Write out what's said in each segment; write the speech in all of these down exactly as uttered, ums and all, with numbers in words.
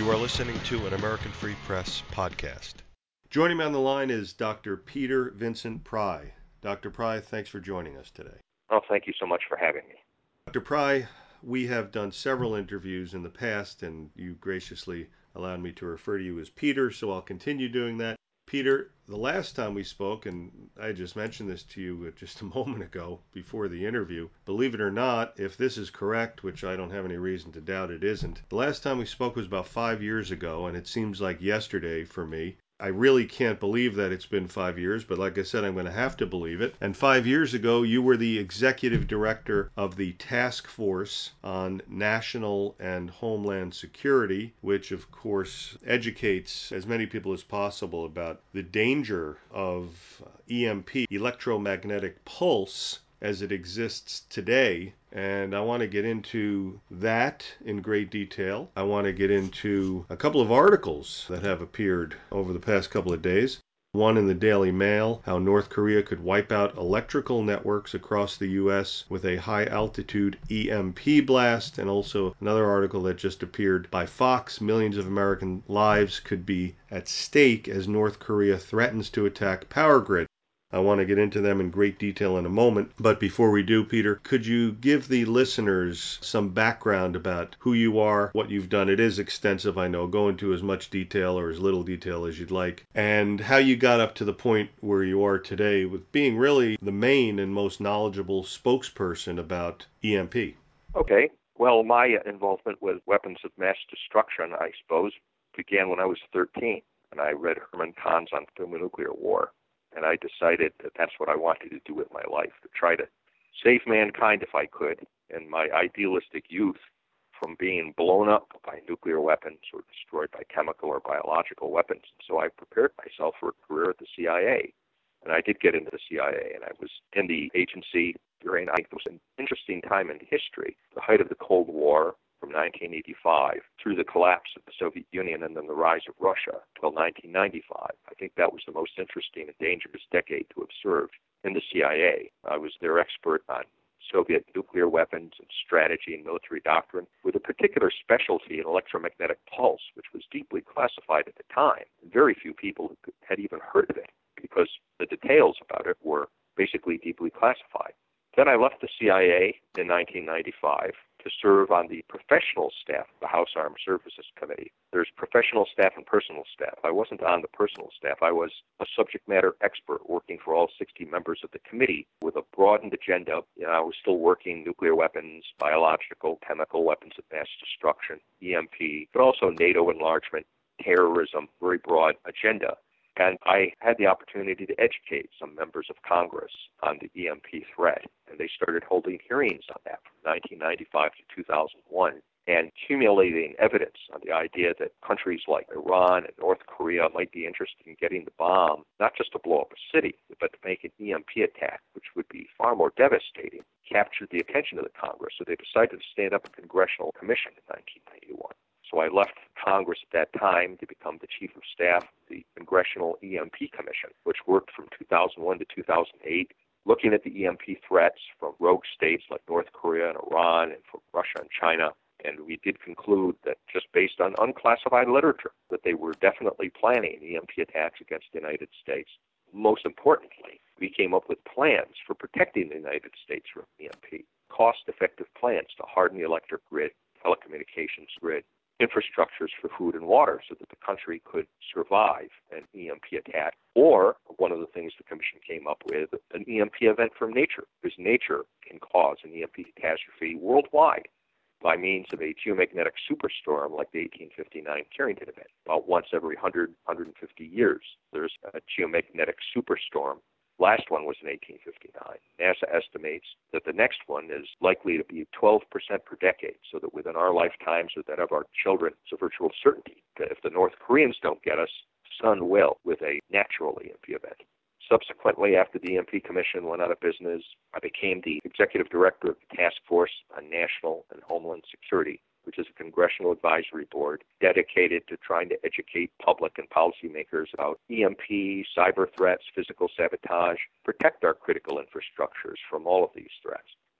You are listening to an American Free Press podcast. Joining me on the line is Doctor Peter Vincent Pry. Doctor Pry, thanks for joining us today. Oh, thank you so much for having me. Doctor Pry, we have done several interviews in the past, and you graciously allowed me to refer to you as Peter, so I'll continue doing that. Peter, the last time we spoke, and I just mentioned this to you just a moment ago before the interview, believe it or not, if this is correct, which I don't have any reason to doubt it isn't, the last time we spoke was about five years ago, and it seems like yesterday for me. I really can't believe that it's been five years, but like I said, I'm going to have to believe it. And five years ago, you were the executive director of the Task Force on National and Homeland Security, which of course educates as many people as possible about the danger of E M P, electromagnetic pulse, as it exists today. And I want to get into that in great detail. I want to get into a couple of articles that have appeared over the past couple of days. One in the Daily Mail, how North Korea could wipe out electrical networks across the U S with a high-altitude E M P blast, and also another article that just appeared by Fox, millions of American lives could be at stake as North Korea threatens to attack power grid. I want to get into them in great detail in a moment. But before we do, Peter, could you give the listeners some background about who you are, what you've done? It is extensive, I know. Go into as much detail or as little detail as you'd like. And how you got up to the point where you are today with being really the main and most knowledgeable spokesperson about E M P. Okay. Well, my involvement with weapons of mass destruction, I suppose, began when I was thirteen. And I read Herman Kahn's On Thermonuclear War. And I decided that that's what I wanted to do with my life, to try to save mankind if I could, in my idealistic youth, from being blown up by nuclear weapons or destroyed by chemical or biological weapons. So I prepared myself for a career at the C I A. And I did get into the C I A, and I was in the agency during, I think it was an interesting time in history, the height of the Cold War, from nineteen eighty-five through the collapse of the Soviet Union and then the rise of Russia till nineteen ninety-five. I think that was the most interesting and dangerous decade to observe in the C I A. I was their expert on Soviet nuclear weapons and strategy and military doctrine, with a particular specialty in electromagnetic pulse, which was deeply classified at the time. Very few people had even heard of it because the details about it were basically deeply classified. Then I left the C I A in nineteen ninety-five to serve on the professional staff of the House Armed Services Committee. There's professional staff and personal staff. I wasn't on the personal staff. I was a subject matter expert working for all sixty members of the committee with a broadened agenda. You know, I was still working nuclear weapons, biological, chemical weapons of mass destruction, E M P, but also NATO enlargement, terrorism, very broad agenda. And I had the opportunity to educate some members of Congress on the E M P threat. And they started holding hearings on that from nineteen ninety-five to two thousand one and accumulating evidence on the idea that countries like Iran and North Korea might be interested in getting the bomb, not just to blow up a city, but to make an E M P attack, which would be far more devastating, captured the attention of the Congress. So they decided to stand up a congressional commission in nineteen ninety-one. So I left Congress at that time to become the chief of staff of the Congressional E M P Commission, which worked from two thousand one to two thousand eight, looking at the E M P threats from rogue states like North Korea and Iran and from Russia and China. And we did conclude that just based on unclassified literature, that they were definitely planning E M P attacks against the United States. Most importantly, we came up with plans for protecting the United States from E M P, cost-effective plans to harden the electric grid, telecommunications grid, infrastructures for food and water so that the country could survive an E M P attack. Or, one of the things the Commission came up with, an E M P event from nature, because nature can cause an E M P catastrophe worldwide by means of a geomagnetic superstorm like the eighteen fifty-nine Carrington event. About once every one hundred, one hundred fifty years, there's a geomagnetic superstorm. Last one was in eighteen fifty-nine. NASA estimates that the next one is likely to be twelve percent per decade, so that within our lifetimes or that of our children, it's a virtual certainty that if the North Koreans don't get us, the sun will with a natural E M P event. Subsequently, after the E M P Commission went out of business, I became the executive director of the Task Force on National and Homeland Security, which is a congressional advisory board dedicated to trying to educate public and policymakers about E M P, cyber threats, physical sabotage, protect our critical infrastructures from all of these threats.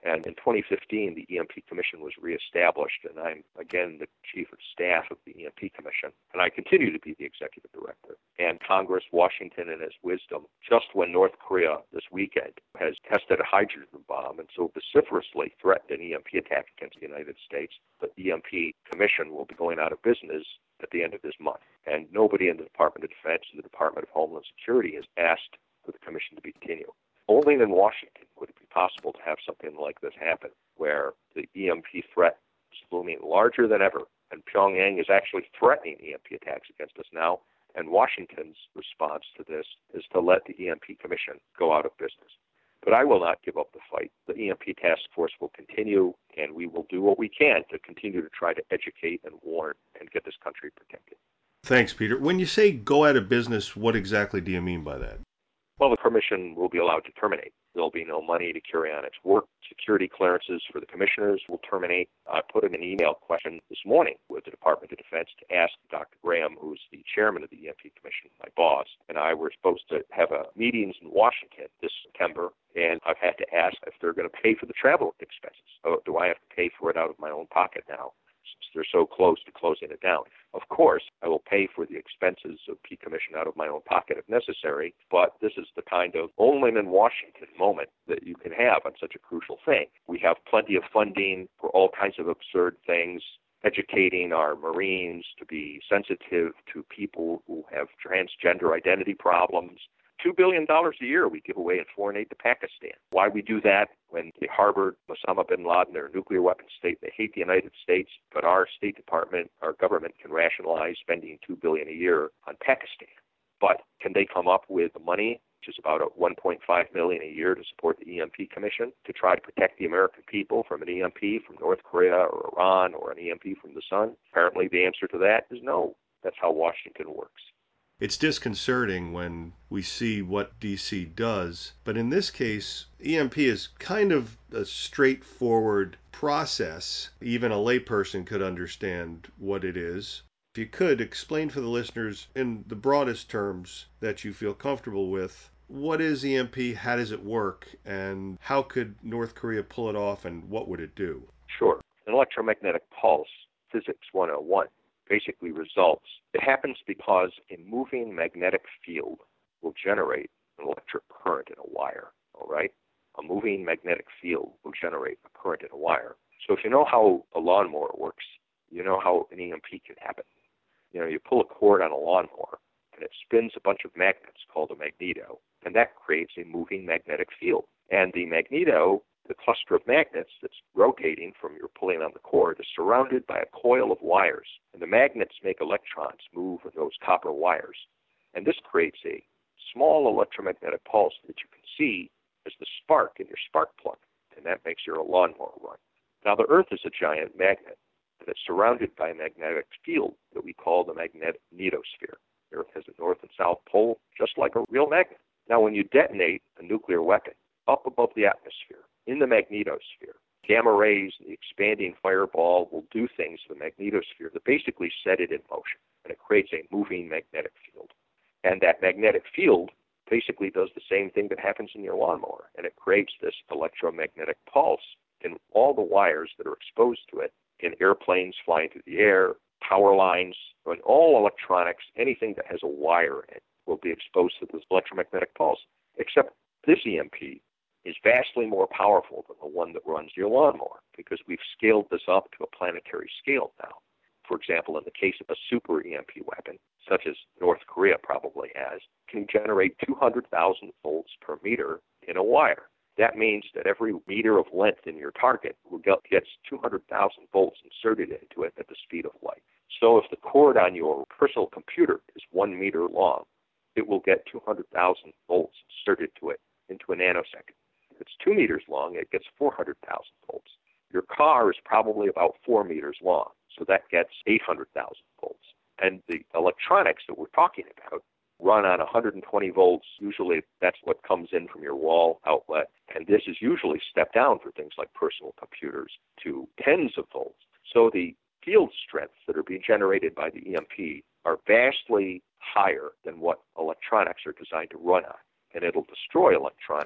And in twenty fifteen, the E M P Commission was reestablished, and I'm, again, the Chief of Staff of the E M P Commission, and I continue to be the Executive Director. And Congress, Washington, in its wisdom, just when North Korea this weekend has tested a hydrogen bomb and so vociferously threatened an E M P attack against the United States, the E M P Commission will be going out of business at the end of this month. And nobody in the Department of Defense or the Department of Homeland Security has asked for the commission to be continued. Only in Washington would it be possible to have something like this happen, where the E M P threat is looming larger than ever, and Pyongyang is actually threatening E M P attacks against us now, and Washington's response to this is to let the E M P Commission go out of business. But I will not give up the fight. The E M P task force will continue, and we will do what we can to continue to try to educate and warn and get this country protected. Thanks, Peter. When you say go out of business, what exactly do you mean by that? Well, the commission will be allowed to terminate. There'll be no money to carry on its work. Security clearances for the commissioners will terminate. I put in an email question this morning with the Department of Defense to ask Doctor Graham, who's the chairman of the E M P Commission, my boss, and I were supposed to have a meetings in Washington this September, and I've had to ask if they're going to pay for the travel expenses. So do I have to pay for it out of my own pocket now, since they're so close to closing it down? Of course, I will pay for the expenses of P Commission out of my own pocket if necessary, but this is the kind of only in Washington moment that you can have on such a crucial thing. We have plenty of funding for all kinds of absurd things, educating our Marines to be sensitive to people who have transgender identity problems. Two billion dollars a year we give away in foreign aid to Pakistan. Why we do that when they harbored Osama bin Laden, they're a nuclear weapons state, they hate the United States, but our State Department, our government can rationalize spending two billion dollars a year on Pakistan. But can they come up with the money, which is about one point five million dollars a year, to support the E M P Commission, to try to protect the American people from an E M P from North Korea or Iran or an E M P from the sun? Apparently the answer to that is no. That's how Washington works. It's disconcerting when we see what D C does, but in this case, E M P is kind of a straightforward process. Even a layperson could understand what it is. If you could, explain for the listeners in the broadest terms that you feel comfortable with, what is E M P, how does it work, and how could North Korea pull it off, and what would it do? Sure. An electromagnetic pulse, Physics one oh one, basically results. It happens because a moving magnetic field will generate an electric current in a wire, all right? A moving magnetic field will generate a current in a wire. So if you know how a lawnmower works, you know how an E M P can happen. You know, you pull a cord on a lawnmower, and it spins a bunch of magnets called a magneto, and that creates a moving magnetic field. And the magneto, the cluster of magnets that's rotating from your pulling on the cord, is surrounded by a coil of wires. And the magnets make electrons move in those copper wires. And this creates a small electromagnetic pulse that you can see as the spark in your spark plug. And that makes your lawnmower run. Now, the Earth is a giant magnet, and it's surrounded by a magnetic field that we call the magnetosphere. The Earth has a north and south pole, just like a real magnet. Now, when you detonate a nuclear weapon up above the atmosphere, in the magnetosphere, gamma rays and the expanding fireball will do things to the magnetosphere that basically set it in motion, and it creates a moving magnetic field. And that magnetic field basically does the same thing that happens in your lawnmower, and it creates this electromagnetic pulse in all the wires that are exposed to it, in airplanes flying through the air, power lines, and all electronics, anything that has a wire in it will be exposed to this electromagnetic pulse, except this E M P is vastly more powerful than the one that runs your lawnmower, because we've scaled this up to a planetary scale now. For example, in the case of a super E M P weapon, such as North Korea probably has, can generate two hundred thousand volts per meter in a wire. That means that every meter of length in your target will get, gets two hundred thousand volts inserted into it at the speed of light. So if the cord on your personal computer is one meter long, it will get two hundred thousand volts inserted to it into a nanosecond. If it's two meters long, it gets four hundred thousand volts. Your car is probably about four meters long, so that gets eight hundred thousand volts. And the electronics that we're talking about run on one hundred twenty volts. Usually that's what comes in from your wall outlet. And this is usually stepped down for things like personal computers to tens of volts. So the field strengths that are being generated by the E M P are vastly higher than what electronics are designed to run on. And it'll destroy electronics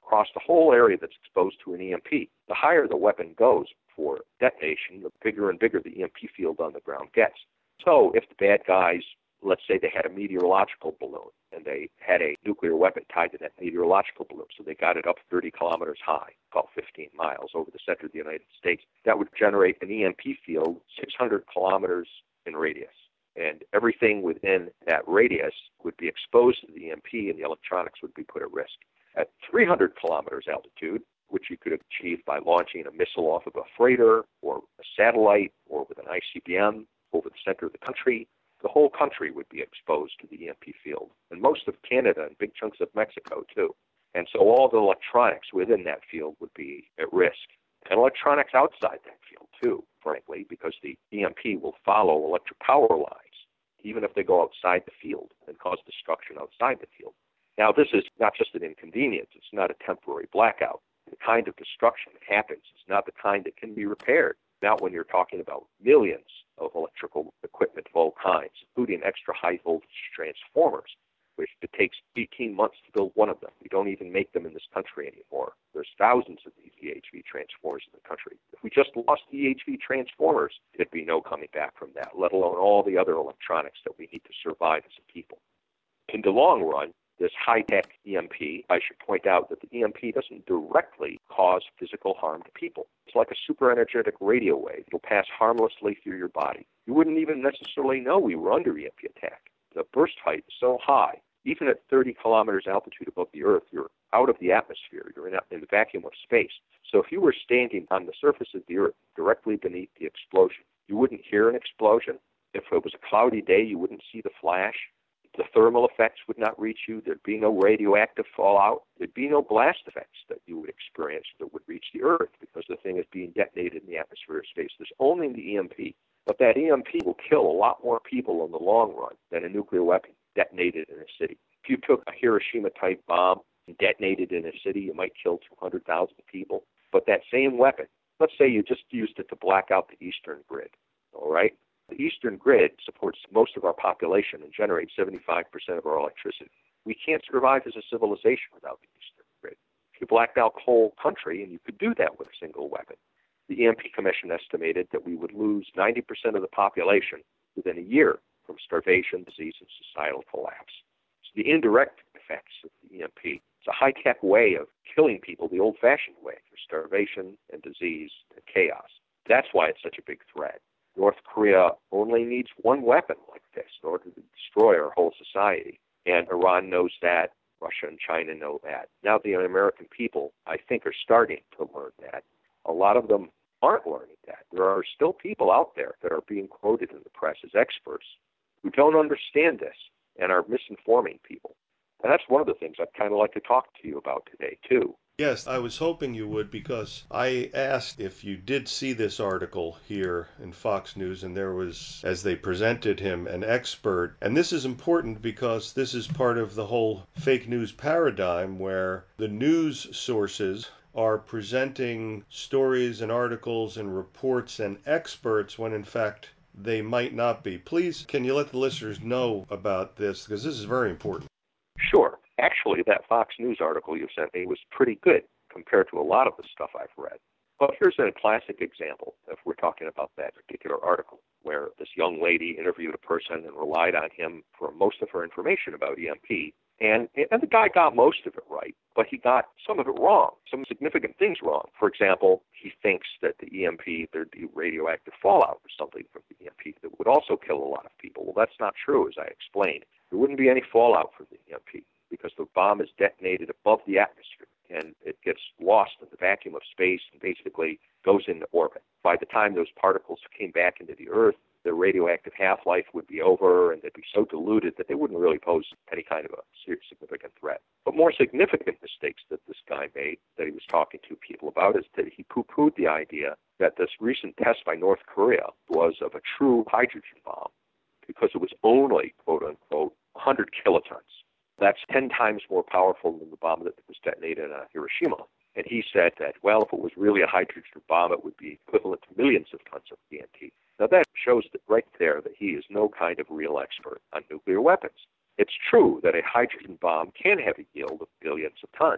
across the whole area that's exposed to an E M P. The higher the weapon goes for detonation, the bigger and bigger the E M P field on the ground gets. So if the bad guys, let's say they had a meteorological balloon and they had a nuclear weapon tied to that meteorological balloon, so they got it up thirty kilometers high, about fifteen miles over the center of the United States, that would generate an E M P field six hundred kilometers in radius. And everything within that radius would be exposed to the E M P, and the electronics would be put at risk. At three hundred kilometers altitude, which you could achieve by launching a missile off of a freighter or a satellite or with an I C B M over the center of the country, the whole country would be exposed to the E M P field, and most of Canada and big chunks of Mexico, too. And so all the electronics within that field would be at risk, and electronics outside that field, too, frankly, because the E M P will follow electric power lines, even if they go outside the field and cause destruction outside the field. Now, this is not just an inconvenience. It's not a temporary blackout. The kind of destruction that happens is not the kind that can be repaired. Not when you're talking about millions of electrical equipment of all kinds, including extra high voltage transformers, which it takes eighteen months to build one of them. We don't even make them in this country anymore. There's thousands of these E H V transformers in the country. If we just lost E H V transformers, there'd be no coming back from that, let alone all the other electronics that we need to survive as a people. In the long run, this high-tech E M P, I should point out that the E M P doesn't directly cause physical harm to people. It's like a super-energetic radio wave. It'll pass harmlessly through your body. You wouldn't even necessarily know we were under E M P attack. The burst height is so high, even at thirty kilometers altitude above the Earth, you're out of the atmosphere. You're in, a, in the vacuum of space. So if you were standing on the surface of the Earth directly beneath the explosion, you wouldn't hear an explosion. If it was a cloudy day, you wouldn't see the flash. The thermal effects would not reach you. There'd be no radioactive fallout. There'd be no blast effects that you would experience that would reach the Earth because the thing is being detonated in the atmosphere of space. There's only the E M P. But that E M P will kill a lot more people in the long run than a nuclear weapon detonated in a city. If you took a Hiroshima-type bomb and detonated in a city, you might kill two hundred thousand people. But that same weapon, let's say you just used it to black out the eastern grid, all right? The eastern grid supports most of our population and generates seventy-five percent of our electricity. We can't survive as a civilization without the eastern grid. If you blacked out the whole country, and you could do that with a single weapon, the E M P Commission estimated that we would lose ninety percent of the population within a year from starvation, disease, and societal collapse. So the indirect effects of the E M P, it's a high-tech way of killing people the old-fashioned way, through starvation and disease and chaos. That's why it's such a big threat. North Korea only needs one weapon like this in order to destroy our whole society. And Iran knows that. Russia and China know that. Now the American people, I think, are starting to learn that. A lot of them aren't learning that. There are still people out there that are being quoted in the press as experts who don't understand this and are misinforming people. And that's one of the things I'd kind of like to talk to you about today, too. Yes, I was hoping you would, because I asked if you did see this article here in Fox News, and there was, as they presented him, an expert. And this is important because this is part of the whole fake news paradigm where the news sources are presenting stories and articles and reports and experts when in fact they might not be. Please, can you let the listeners know about this, because this is very important. Sure. Actually, that Fox News article you sent me was pretty good compared to a lot of the stuff I've read. But here's a classic example, if we're talking about that particular article, where this young lady interviewed a person and relied on him for most of her information about E M P. And, and the guy got most of it right, but he got some of it wrong, some significant things wrong. For example, he thinks that the E M P, there'd be radioactive fallout or something from the E M P that would also kill a lot of people. Well, that's not true, as I explained. There wouldn't be any fallout from the E M P, because the bomb is detonated above the atmosphere, and it gets lost in the vacuum of space and basically goes into orbit. By the time those particles came back into the Earth, their radioactive half-life would be over, and they'd be so diluted that they wouldn't really pose any kind of a serious, significant threat. But more significant mistakes that this guy made, that he was talking to people about, is that he poo-pooed the idea that this recent test by North Korea was of a true hydrogen bomb, because it was only, quote-unquote, one hundred kilotons. That's ten times more powerful than the bomb that was detonated on Hiroshima. And he said that, well, if it was really a hydrogen bomb, it would be equivalent to millions of tons of T N T. Now, that shows that right there that he is no kind of real expert on nuclear weapons. It's true that a hydrogen bomb can have a yield of billions of tons,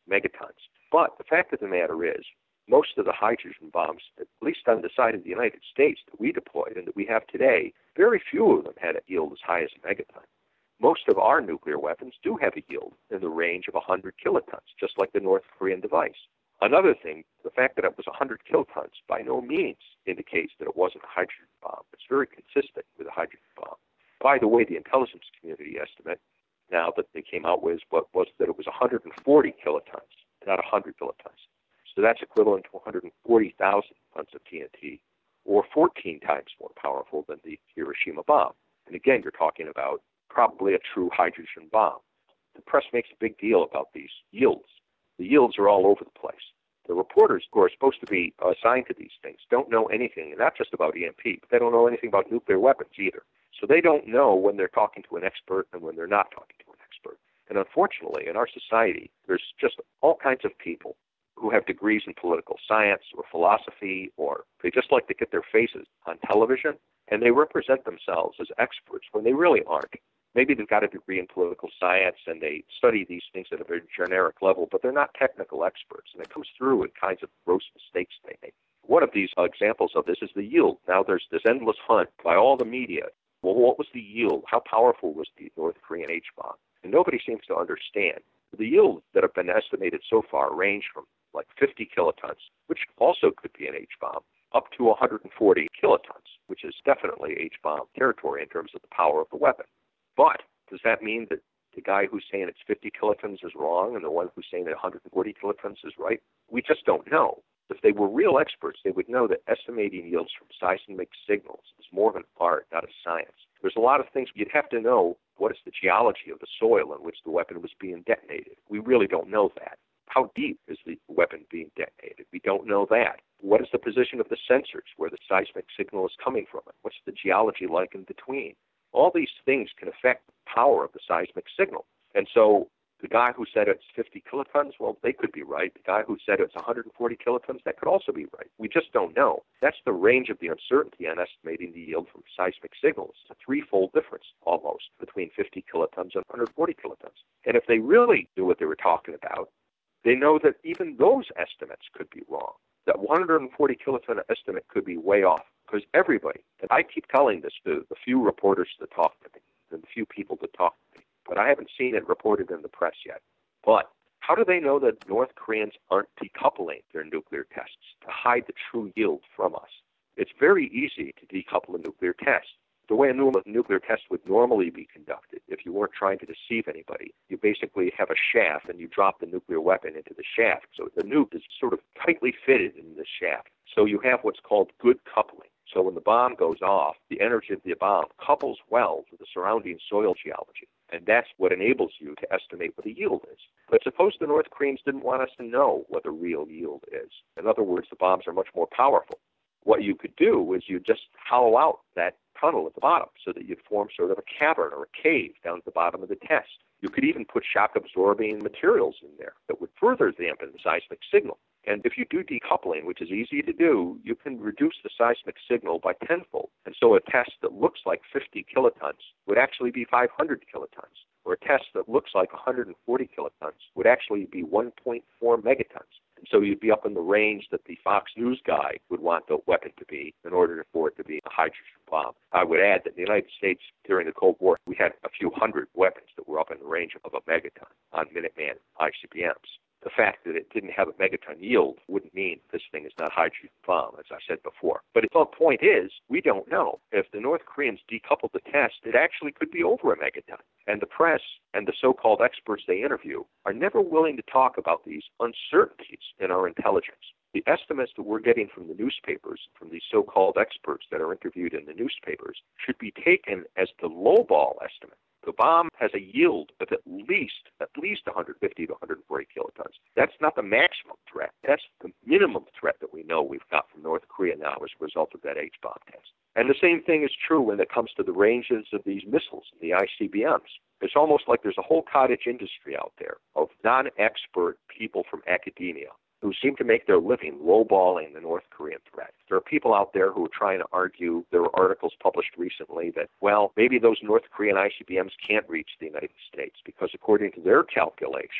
megatons. But the fact of the matter is, most of the hydrogen bombs, at least on the side of the United States that we deployed and that we have today, very few of them had a yield as high as a megaton. Most of our nuclear weapons do have a yield in the range of one hundred kilotons, just like the North Korean device. Another thing, the fact that it was one hundred kilotons by no means indicates that it wasn't a hydrogen bomb. It's very consistent with a hydrogen bomb. By the way, the intelligence community estimate now that they came out with what was that it was one hundred forty kilotons, not one hundred kilotons. So that's equivalent to one hundred forty thousand tons of T N T, or fourteen times more powerful than the Hiroshima bomb. And again, you're talking about probably a true hydrogen bomb. The press makes a big deal about these yields. The yields are all over the place. The reporters who are supposed to be assigned to these things don't know anything, not just about E M P, but they don't know anything about nuclear weapons either. So they don't know when they're talking to an expert and when they're not talking to an expert. And unfortunately, in our society, there's just all kinds of people who have degrees in political science or philosophy, or they just like to get their faces on television, and they represent themselves as experts when they really aren't. Maybe they've got a degree in political science and they study these things at a very generic level, but they're not technical experts, and it comes through in kinds of gross mistakes they make. One of these examples of this is the yield. Now there's this endless hunt by all the media. Well, what was the yield? How powerful was the North Korean H-bomb? And nobody seems to understand. The yields that have been estimated so far range from like fifty kilotons, which also could be an H-bomb, up to one hundred forty kilotons, which is definitely H-bomb territory in terms of the power of the weapon. But does that mean that the guy who's saying it's fifty kilotons is wrong and the one who's saying that one hundred forty kilotons is right? We just don't know. If they were real experts, they would know that estimating yields from seismic signals is more of an art, not a science. There's a lot of things you'd have to know. What is the geology of the soil in which the weapon was being detonated? We really don't know that. How deep is the weapon being detonated? We don't know that. What is the position of the sensors where the seismic signal is coming from? What's the geology like in between? All these things can affect the power of the seismic signal. And so the guy who said it's fifty kilotons, well, they could be right. The guy who said it's one hundred forty kilotons, that could also be right. We just don't know. That's the range of the uncertainty on estimating the yield from seismic signals. It's a threefold difference, almost, between fifty kilotons and one hundred forty kilotons. And if they really knew what they were talking about, they know that even those estimates could be wrong. That one hundred forty kiloton estimate could be way off, because everybody, and I keep telling this to the few reporters that talk to me, and the few people that talk to me, but I haven't seen it reported in the press yet. But how do they know that North Koreans aren't decoupling their nuclear tests to hide the true yield from us? It's very easy to decouple a nuclear test. The way a nuclear test would normally be conducted, if you weren't trying to deceive anybody, you basically have a shaft and you drop the nuclear weapon into the shaft. So the nuke is sort of tightly fitted in the shaft. So you have what's called good coupling. So when the bomb goes off, the energy of the bomb couples well to the surrounding soil geology. And that's what enables you to estimate what the yield is. But suppose the North Koreans didn't want us to know what the real yield is. In other words, the bombs are much more powerful. What you could do is you just hollow out that tunnel at the bottom so that you'd form sort of a cavern or a cave down at the bottom of the test. You could even put shock-absorbing materials in there that would further dampen the seismic signal. And if you do decoupling, which is easy to do, you can reduce the seismic signal by tenfold. And so a test that looks like fifty kilotons would actually be five hundred kilotons, or a test that looks like one hundred forty kilotons would actually be one point four megatons. And so you'd be up in the range that the Fox News guy would want the weapon to be in order for it to be a hydrogen bomb. I would add that in the United States during the Cold War, we had a few hundred weapons that were up in the range of a megaton on Minuteman I C B Ms. The fact that it didn't have a megaton yield wouldn't mean this thing is not a hydrogen bomb, as I said before. But the point is, we don't know. If the North Koreans decoupled the test, it actually could be over a megaton. And the press and the so-called experts they interview are never willing to talk about these uncertainties in our intelligence. The estimates that we're getting from the newspapers, from these so-called experts that are interviewed in the newspapers, should be taken as the lowball estimate. The bomb has a yield of at least at least one hundred fifty to one hundred forty kilotons. That's not the maximum threat. That's the minimum threat that we know we've got from North Korea now as a result of that H-bomb test. And the same thing is true when it comes to the ranges of these missiles, the I C B Ms. It's almost like there's a whole cottage industry out there of non-expert people from academia who seem to make their living lowballing the North Korean threat. There are people out there who are trying to argue, there were articles published recently that, well, maybe those North Korean I C B Ms can't reach the United States because according to their calculations,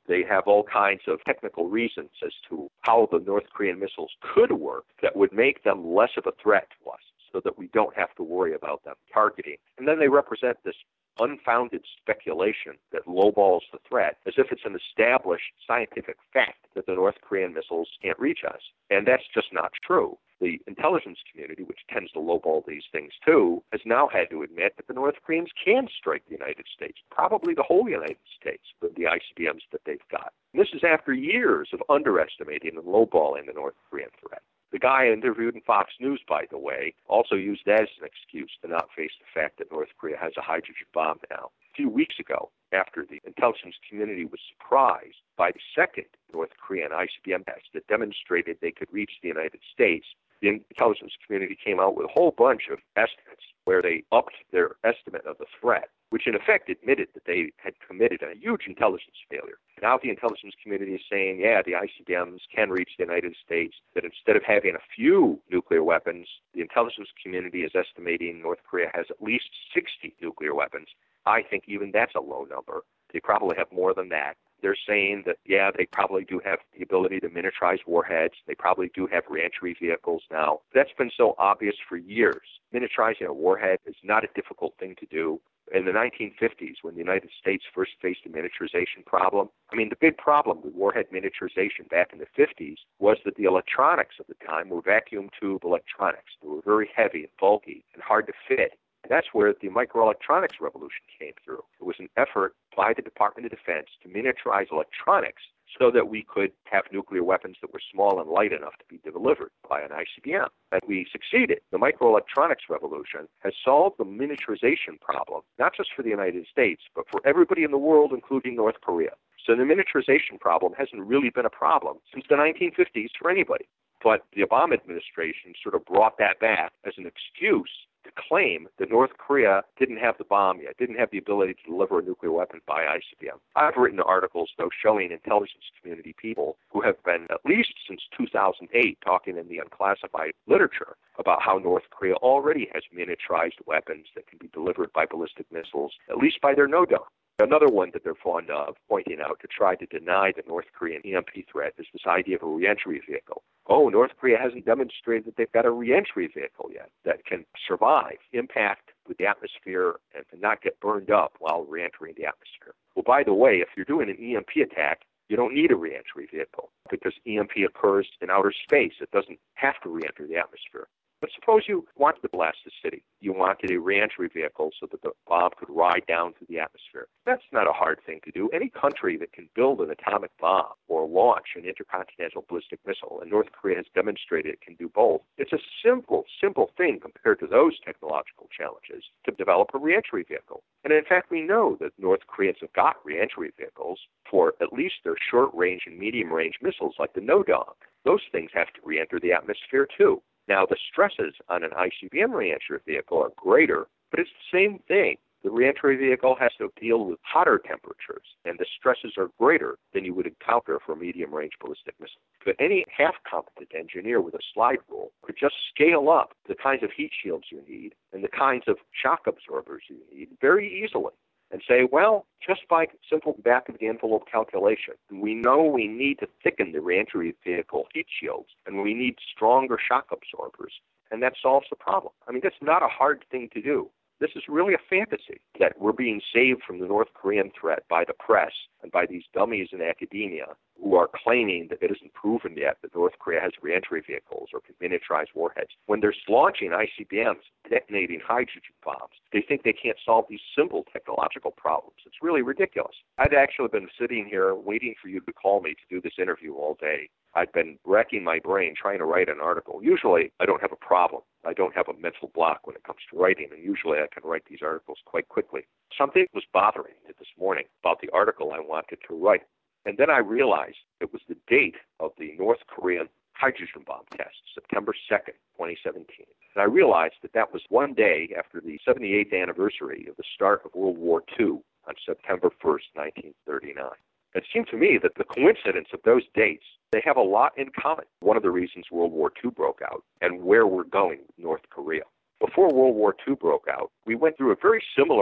They have all kinds of technical reasons as to how the North Korean missiles could work that would make them less of a threat to us so that we don't have to worry about them targeting. And then they represent this unfounded speculation that lowballs the threat as if it's an established scientific fact that the North Korean missiles can't reach us. And that's just not true. The intelligence community, which tends to lowball these things too, has now had to admit that the North Koreans can strike the United States, probably the whole United States, with the I C B Ms that they've got. And this is after years of underestimating and lowballing the North Korean threat. The guy I interviewed in Fox News, by the way, also used that as an excuse to not face the fact that North Korea has a hydrogen bomb now. A few weeks ago, after the intelligence community was surprised by the second North Korean I C B M test that demonstrated they could reach the United States, the intelligence community came out with a whole bunch of estimates where they upped their estimate of the threat, which in effect admitted that they had committed a huge intelligence failure. Now the intelligence community is saying, yeah, the I C B Ms can reach the United States, that instead of having a few nuclear weapons, the intelligence community is estimating North Korea has at least sixty nuclear weapons. I think even that's a low number. They probably have more than that. They're saying that, yeah, they probably do have the ability to miniaturize warheads. They probably do have reentry vehicles now. That's been so obvious for years. Miniaturizing a warhead is not a difficult thing to do. In the nineteen fifties, when the United States first faced a miniaturization problem, I mean, the big problem with warhead miniaturization back in the fifties was that the electronics of the time were vacuum tube electronics. They were very heavy and bulky and hard to fit. And that's where the microelectronics revolution came through. It was an effort by the Department of Defense to miniaturize electronics so that we could have nuclear weapons that were small and light enough to be delivered by an I C B M. And we succeeded. The microelectronics revolution has solved the miniaturization problem, not just for the United States, but for everybody in the world, including North Korea. So the miniaturization problem hasn't really been a problem since the nineteen fifties for anybody. But the Obama administration sort of brought that back as an excuse to claim that North Korea didn't have the bomb yet, didn't have the ability to deliver a nuclear weapon by I C B M. I've written articles, though, showing intelligence community people who have been, at least since two thousand eight, talking in the unclassified literature about how North Korea already has miniaturized weapons that can be delivered by ballistic missiles, at least by their no-dome. Another one that they're fond of pointing out to try to deny the North Korean E M P threat is this idea of a reentry vehicle. Oh, North Korea hasn't demonstrated that they've got a reentry vehicle yet that can survive impact with the atmosphere and to not get burned up while reentering the atmosphere. Well, by the way, if you're doing an E M P attack, you don't need a reentry vehicle because E M P occurs in outer space. It doesn't have to reenter the atmosphere. But suppose you wanted to blast the city. You wanted a reentry vehicle so that the bomb could ride down through the atmosphere. That's not a hard thing to do. Any country that can build an atomic bomb or launch an intercontinental ballistic missile, and North Korea has demonstrated it can do both, it's a simple, simple thing compared to those technological challenges to develop a reentry vehicle. And in fact, we know that North Koreans have got reentry vehicles for at least their short-range and medium-range missiles like the No-Dong. Those things have to reenter the atmosphere too. Now, the stresses on an I C B M reentry vehicle are greater, but it's the same thing. The reentry vehicle has to deal with hotter temperatures, and the stresses are greater than you would encounter for a medium-range ballistic missile. But any half-competent engineer with a slide rule could just scale up the kinds of heat shields you need and the kinds of shock absorbers you need very easily and say, well, just by simple back-of-the-envelope calculation, we know we need to thicken the reentry vehicle heat shields, and we need stronger shock absorbers, and that solves the problem. I mean, that's not a hard thing to do. This is really a fantasy that we're being saved from the North Korean threat by the press and by these dummies in academia who are claiming that it isn't proven yet that North Korea has reentry vehicles or can miniaturize warheads. When they're launching I C B Ms, detonating hydrogen bombs, they think they can't solve these simple technological problems. It's really ridiculous. I'd actually been sitting here waiting for you to call me to do this interview all day. I've been racking my brain trying to write an article. Usually, I don't have a problem. I don't have a mental block when it comes to writing, and usually I can write these articles quite quickly. Something was bothering me this morning about the article I wanted to write. And then I realized it was the date of the North Korean hydrogen bomb test, September second, twenty seventeen. And I realized that that was one day after the seventy-eighth anniversary of the start of World War Two on September first, nineteen thirty-nine. It seemed to me that the coincidence of those dates, they have a lot in common. One of the reasons World War Two broke out and where we're going with North Korea. Before World War Two broke out, we went through a very similar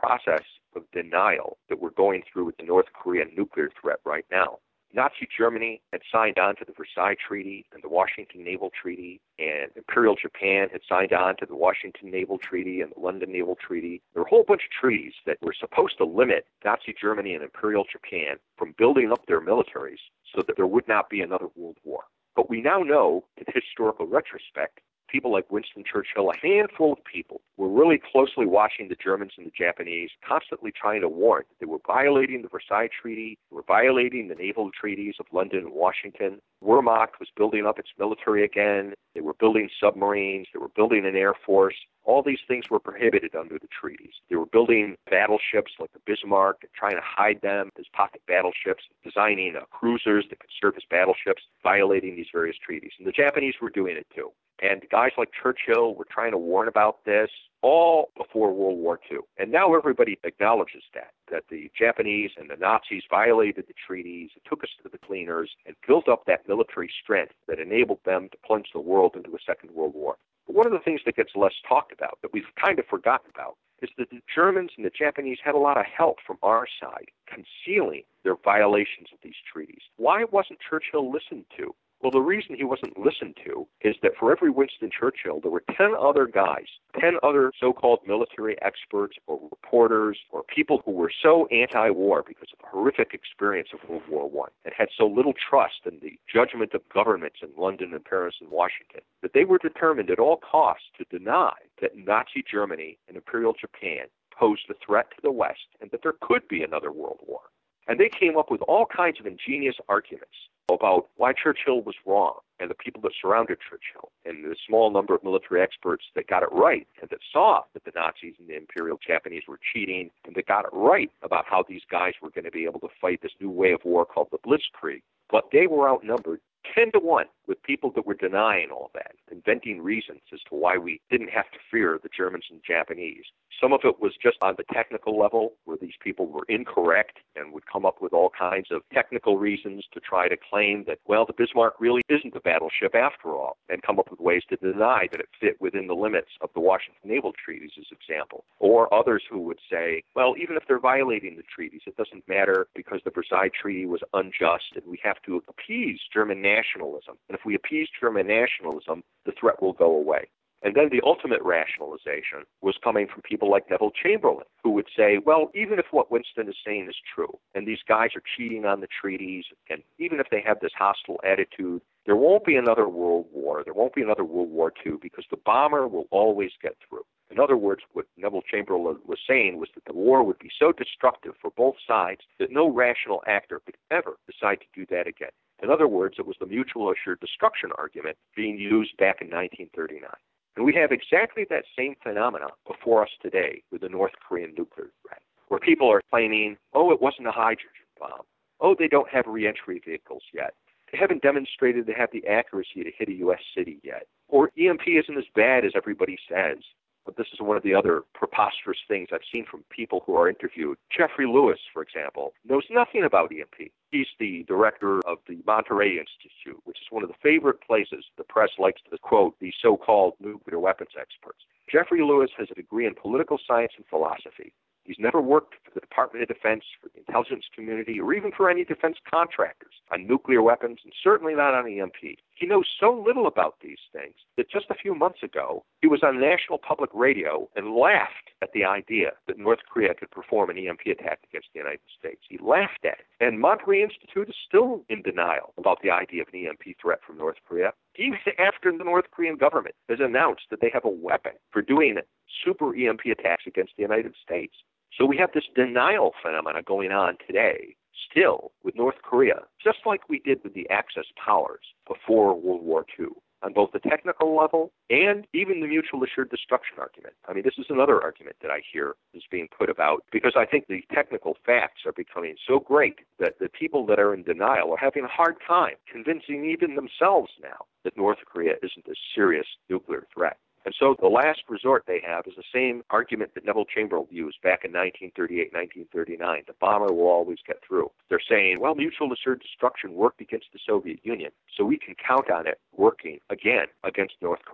process of denial that we're going through with the North Korean nuclear threat right now. Nazi Germany had signed on to the Versailles Treaty and the Washington Naval Treaty, and Imperial Japan had signed on to the Washington Naval Treaty and the London Naval Treaty. There were a whole bunch of treaties that were supposed to limit Nazi Germany and Imperial Japan from building up their militaries so that there would not be another world war. But we now know, in historical retrospect, people like Winston Churchill, a handful of people, were really closely watching the Germans and the Japanese, constantly trying to warn that they were violating the Versailles Treaty, they were violating the naval treaties of London and Washington. Wehrmacht was building up its military again. They were building submarines. They were building an air force. All these things were prohibited under the treaties. They were building battleships like the Bismarck and trying to hide them as pocket battleships, designing uh, cruisers that could serve as battleships, violating these various treaties. And the Japanese were doing it too. And guys like Churchill were trying to warn about this all before World War Two. And now everybody acknowledges that, that the Japanese and the Nazis violated the treaties, it took us to the cleaners, and built up that military strength that enabled them to plunge the world into a Second World War. But one of the things that gets less talked about, that we've kind of forgotten about, is that the Germans and the Japanese had a lot of help from our side, concealing their violations of these treaties. Why wasn't Churchill listened to? Well, the reason he wasn't listened to is that for every Winston Churchill, there were ten other guys, ten other so-called military experts or reporters or people who were so anti-war because of the horrific experience of World War One and had so little trust in the judgment of governments in London and Paris and Washington that they were determined at all costs to deny that Nazi Germany and Imperial Japan posed a threat to the West and that there could be another world war. And they came up with all kinds of ingenious arguments about why Churchill was wrong and the people that surrounded Churchill and the small number of military experts that got it right and that saw that the Nazis and the Imperial Japanese were cheating and that got it right about how these guys were going to be able to fight this new way of war called the Blitzkrieg. But they were outnumbered ten to one with people that were denying all that, inventing reasons as to why we didn't have to fear the Germans and Japanese. Some of it was just on the technical level, where these people were incorrect and would come up with all kinds of technical reasons to try to claim that, well, the Bismarck really isn't a battleship after all, and come up with ways to deny that it fit within the limits of the Washington Naval Treaties, as example. Or others who would say, well, even if they're violating the treaties, it doesn't matter because the Versailles Treaty was unjust and we have to appease German nationalism. And if we appease German nationalism, the threat will go away. And then the ultimate rationalization was coming from people like Neville Chamberlain, who would say, well, even if what Winston is saying is true, and these guys are cheating on the treaties, and even if they have this hostile attitude, there won't be another world war. There won't be another World War Two because the bomber will always get through. In other words, what Neville Chamberlain was saying was that the war would be so destructive for both sides that no rational actor could ever decide to do that again. In other words, it was the mutual assured destruction argument being used back in nineteen thirty-nine. And we have exactly that same phenomena before us today with the North Korean nuclear threat, where people are claiming, oh, it wasn't a hydrogen bomb. Oh, they don't have reentry vehicles yet. They haven't demonstrated they have the accuracy to hit a U S city yet. Or E M P isn't as bad as everybody says. But this is one of the other preposterous things I've seen from people who are interviewed. Jeffrey Lewis, for example, knows nothing about E M P. He's the director of the Monterey Institute, which is one of the favorite places the press likes to quote these so-called nuclear weapons experts. Jeffrey Lewis has a degree in political science and philosophy. He's never worked for the Department of Defense, for the intelligence community, or even for any defense contractors on nuclear weapons, and certainly not on E M P. He knows so little about these things that just a few months ago, he was on National Public Radio and laughed at the idea that North Korea could perform an E M P attack against the United States. He laughed at it. And Monterey Institute is still in denial about the idea of an E M P threat from North Korea, even after the North Korean government has announced that they have a weapon for doing super E M P attacks against the United States. So we have this denial phenomena going on today, still, with North Korea, just like we did with the Axis powers before World War Two, on both the technical level and even the mutual assured destruction argument. I mean, this is another argument that I hear is being put about, because I think the technical facts are becoming so great that the people that are in denial are having a hard time convincing even themselves now that North Korea isn't a serious nuclear threat. And so the last resort they have is the same argument that Neville Chamberlain used back in nineteen thirty-eight, nineteen thirty-nine. The bomber will always get through. They're saying, well, mutual assured destruction worked against the Soviet Union, so we can count on it working again against North Korea.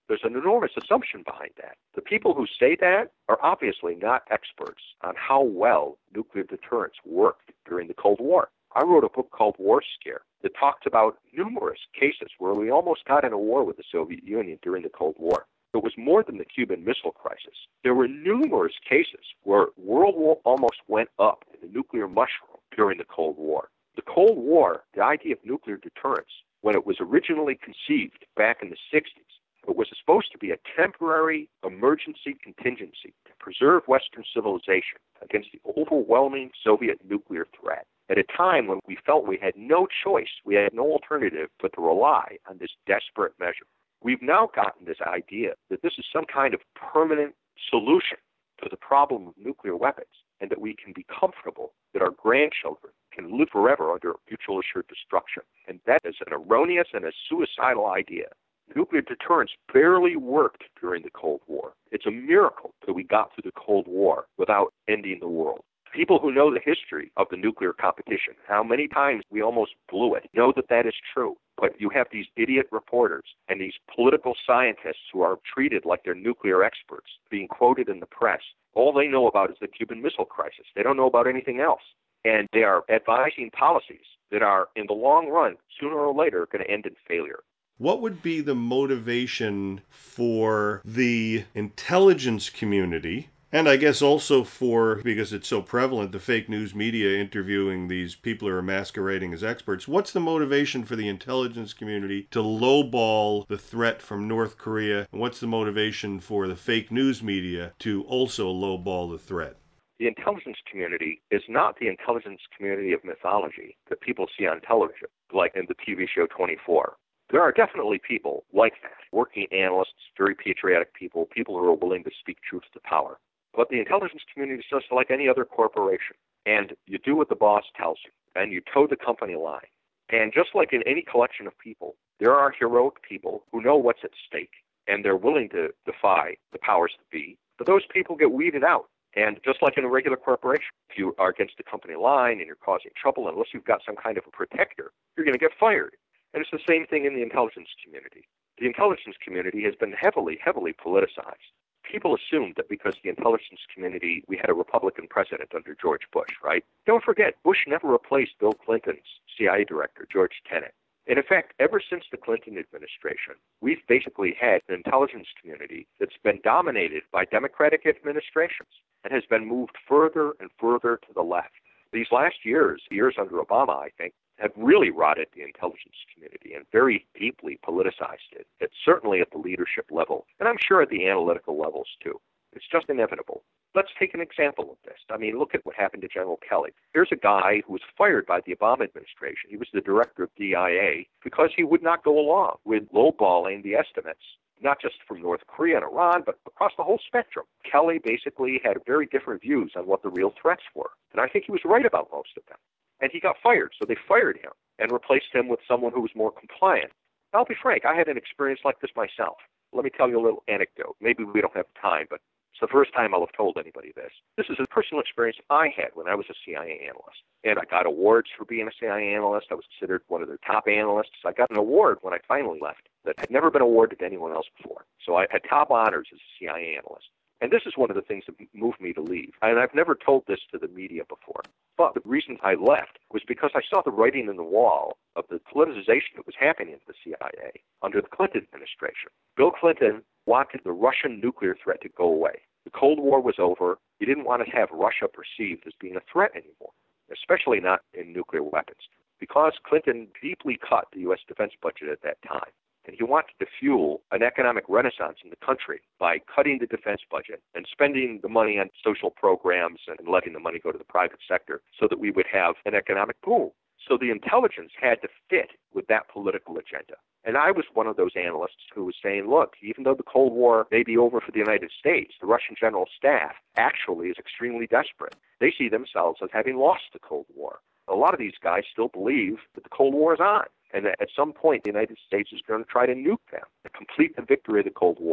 There's an enormous assumption behind that. The people who say that are obviously not experts on how well nuclear deterrence worked during the Cold War. I wrote a book called War Scare that talked about numerous cases where we almost got in a war with the Soviet Union during the Cold War. It was more than the Cuban Missile Crisis. There were numerous cases where World War almost went up in the nuclear mushroom during the Cold War. The Cold War, the idea of nuclear deterrence, when it was originally conceived back in the sixties, it was supposed to be a temporary emergency contingency to preserve Western civilization against the overwhelming Soviet nuclear threat at a time when we felt we had no choice, we had no alternative but to rely on this desperate measure. We've now gotten this idea that this is some kind of permanent solution to the problem of nuclear weapons, and that we can be comfortable that our grandchildren can live forever under mutual assured destruction. And that is an erroneous and a suicidal idea. Nuclear deterrence barely worked during the Cold War. It's a miracle that we got through the Cold War without ending the world. People who know the history of the nuclear competition, how many times we almost blew it, know that that is true. But you have these idiot reporters and these political scientists who are treated like they're nuclear experts being quoted in the press. All they know about is the Cuban Missile Crisis. They don't know about anything else. And they are advising policies that are, in the long run, sooner or later, going to end in failure. What would be the motivation for the intelligence community, and I guess also for, because it's so prevalent, the fake news media interviewing these people who are masquerading as experts, what's the motivation for the intelligence community to lowball the threat from North Korea, and what's the motivation for the fake news media to also lowball the threat? The intelligence community is not the intelligence community of mythology that people see on television, like in the T V show twenty-four. There are definitely people like that, working analysts, very patriotic people, people who are willing to speak truth to power. But the intelligence community is just like any other corporation. And you do what the boss tells you, and you toe the company line. And just like in any collection of people, there are heroic people who know what's at stake, and they're willing to defy the powers that be. But those people get weeded out. And just like in a regular corporation, if you are against the company line and you're causing trouble, unless you've got some kind of a protector, you're going to get fired. And it's the same thing in the intelligence community. The intelligence community has been heavily, heavily politicized. People assumed that because the intelligence community, we had a Republican president under George Bush, right? Don't forget, Bush never replaced Bill Clinton's C I A director, George Tenet. And in fact, ever since the Clinton administration, we've basically had an intelligence community that's been dominated by Democratic administrations and has been moved further and further to the left. These last years, years under Obama, I think, have really rotted the intelligence community and very deeply politicized it. It's certainly at the leadership level, and I'm sure at the analytical levels too. It's just inevitable. Let's take an example of this. I mean, look at what happened to General Kelly. Here's a guy who was fired by the Obama administration. He was the director of D I A because he would not go along with lowballing the estimates, not just from North Korea and Iran, but across the whole spectrum. Kelly basically had very different views on what the real threats were, and I think he was right about most of them. And he got fired, so they fired him and replaced him with someone who was more compliant. I'll be frank, I had an experience like this myself. Let me tell you a little anecdote. Maybe we don't have time, but it's the first time I'll have told anybody this. This is a personal experience I had when I was a C I A analyst. And I got awards for being a C I A analyst. I was considered one of their top analysts. I got an award when I finally left that had never been awarded to anyone else before. So I had top honors as a C I A analyst. And this is one of the things that moved me to leave. And I've never told this to the media before. But the reason I left was because I saw the writing on the wall of the politicization that was happening at the C I A under the Clinton administration. Bill Clinton wanted the Russian nuclear threat to go away. The Cold War was over. He didn't want to have Russia perceived as being a threat anymore, especially not in nuclear weapons, because Clinton deeply cut the U S defense budget at that time. And he wanted to fuel an economic renaissance in the country by cutting the defense budget and spending the money on social programs and letting the money go to the private sector so that we would have an economic boom. So the intelligence had to fit with that political agenda. And I was one of those analysts who was saying, look, even though the Cold War may be over for the United States, the Russian general staff actually is extremely desperate. They see themselves as having lost the Cold War. A lot of these guys still believe that the Cold War is on, and that at some point the United States is going to try to nuke them to complete the victory of the Cold War. Because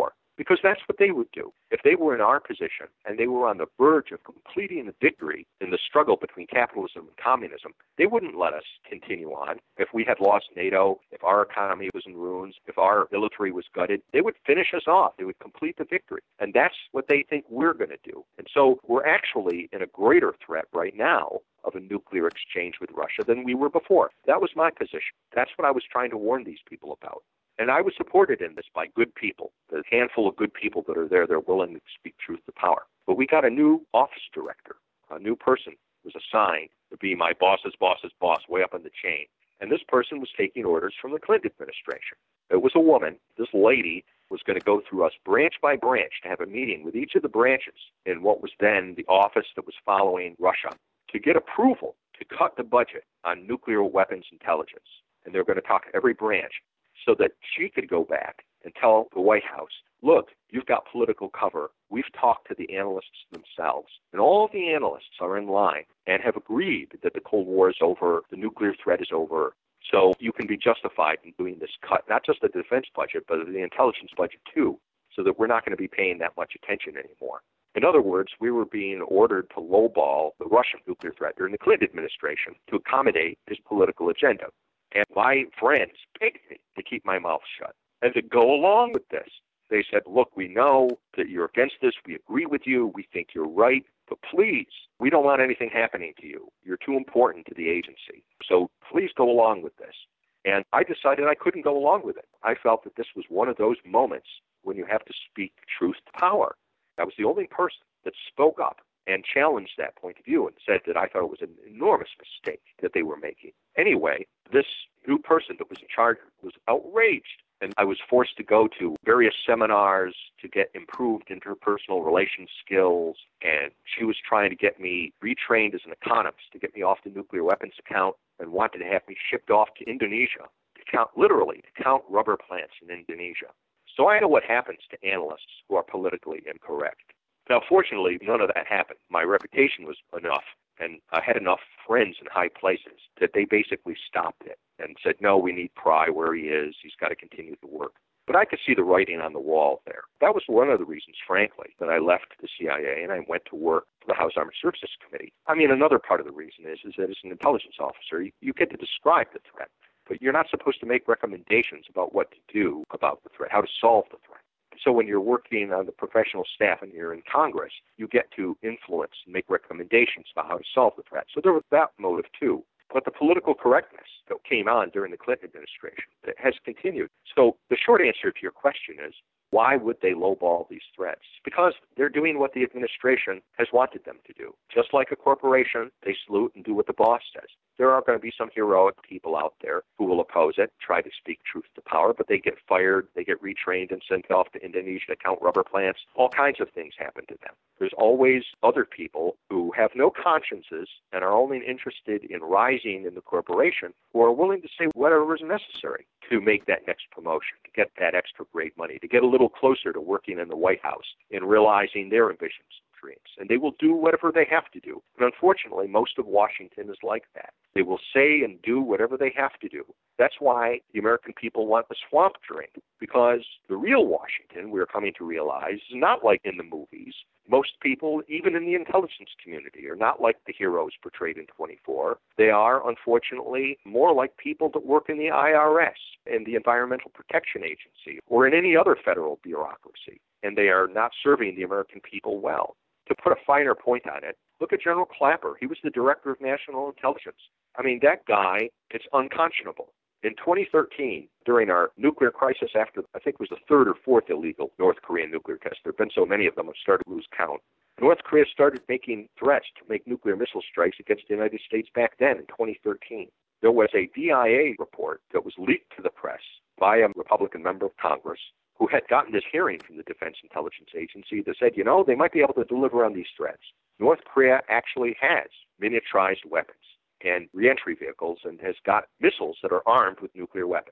because that's what they would do. If they were in our position and they were on the verge of completing the victory in the struggle between capitalism and communism, they wouldn't let us continue on. If we had lost NATO, if our economy was in ruins, if our military was gutted, they would finish us off. They would complete the victory. And that's what they think we're going to do. And so we're actually in a greater threat right now of a nuclear exchange with Russia than we were before. That was my position. That's what I was trying to warn these people about. And I was supported in this by good people, the handful of good people that are there that are willing to speak truth to power. But we got a new office director, a new person was assigned to be my boss's boss's boss way up in the chain. And this person was taking orders from the Clinton administration. It was a woman. This lady was going to go through us branch by branch to have a meeting with each of the branches in what was then the office that was following Russia to get approval to cut the budget on nuclear weapons intelligence. And they're going to talk to every branch so that she could go back and tell the White House, look, you've got political cover. We've talked to the analysts themselves. And all of the analysts are in line and have agreed that the Cold War is over, the nuclear threat is over. So you can be justified in doing this cut, not just the defense budget, but the intelligence budget too, so that we're not going to be paying that much attention anymore. In other words, we were being ordered to lowball the Russian nuclear threat during the Clinton administration to accommodate his political agenda. And my friends begged me to keep my mouth shut and to go along with this. They said, look, we know that you're against this. We agree with you. We think you're right. But please, we don't want anything happening to you. You're too important to the agency. So please go along with this. And I decided I couldn't go along with it. I felt that this was one of those moments when you have to speak truth to power. I was the only person that spoke up and challenged that point of view and said that I thought it was an enormous mistake that they were making. Anyway, this new person that was in charge was outraged, and I was forced to go to various seminars to get improved interpersonal relation skills, and she was trying to get me retrained as an economist to get me off the nuclear weapons account and wanted to have me shipped off to Indonesia to count, literally, to count rubber plants in Indonesia. So I know what happens to analysts who are politically incorrect. Now, fortunately, none of that happened. My reputation was enough, and I had enough friends in high places that they basically stopped it and said, no, we need Pry where he is. He's got to continue to work. But I could see the writing on the wall there. That was one of the reasons, frankly, that I left the C I A and I went to work for the House Armed Services Committee. I mean, another part of the reason is, is that as an intelligence officer, you, you get to describe the threat, but you're not supposed to make recommendations about what to do about the threat, how to solve the threat. So when you're working on the professional staff and you're in Congress, you get to influence and make recommendations about how to solve the threat. So there was that motive too. But the political correctness that came on during the Clinton administration has continued. So the short answer to your question is, why would they lowball these threats? Because they're doing what the administration has wanted them to do. Just like a corporation, they salute and do what the boss says. There are going to be some heroic people out there who will oppose it, try to speak truth to power, but they get fired, they get retrained and sent off to Indonesia to count rubber plants. All kinds of things happen to them. There's always other people who have no consciences and are only interested in rising in the corporation who are willing to say whatever is necessary to make that next promotion, to get that extra great money, to get a little closer to working in the White House and realizing their ambitions and dreams. And they will do whatever they have to do. And unfortunately, most of Washington is like that. They will say and do whatever they have to do. That's why the American people want the swamp drained, because the real Washington, we're coming to realize, is not like in the movies. Most people, even in the intelligence community, are not like the heroes portrayed in twenty-four. They are, unfortunately, more like people that work in the I R S, in the Environmental Protection Agency, or in any other federal bureaucracy. And they are not serving the American people well. To put a finer point on it, look at General Clapper. He was the director of national intelligence. I mean, that guy, it's unconscionable. In twenty thirteen, during our nuclear crisis after, I think it was the third or fourth illegal North Korean nuclear test, there have been so many of them, I've started to lose count. North Korea started making threats to make nuclear missile strikes against the United States back then in twenty thirteen. There was a D I A report that was leaked to the press by a Republican member of Congress who had gotten this hearing from the Defense Intelligence Agency that said, you know, they might be able to deliver on these threats. North Korea actually has miniaturized weapons and reentry vehicles and has got missiles that are armed with nuclear weapons.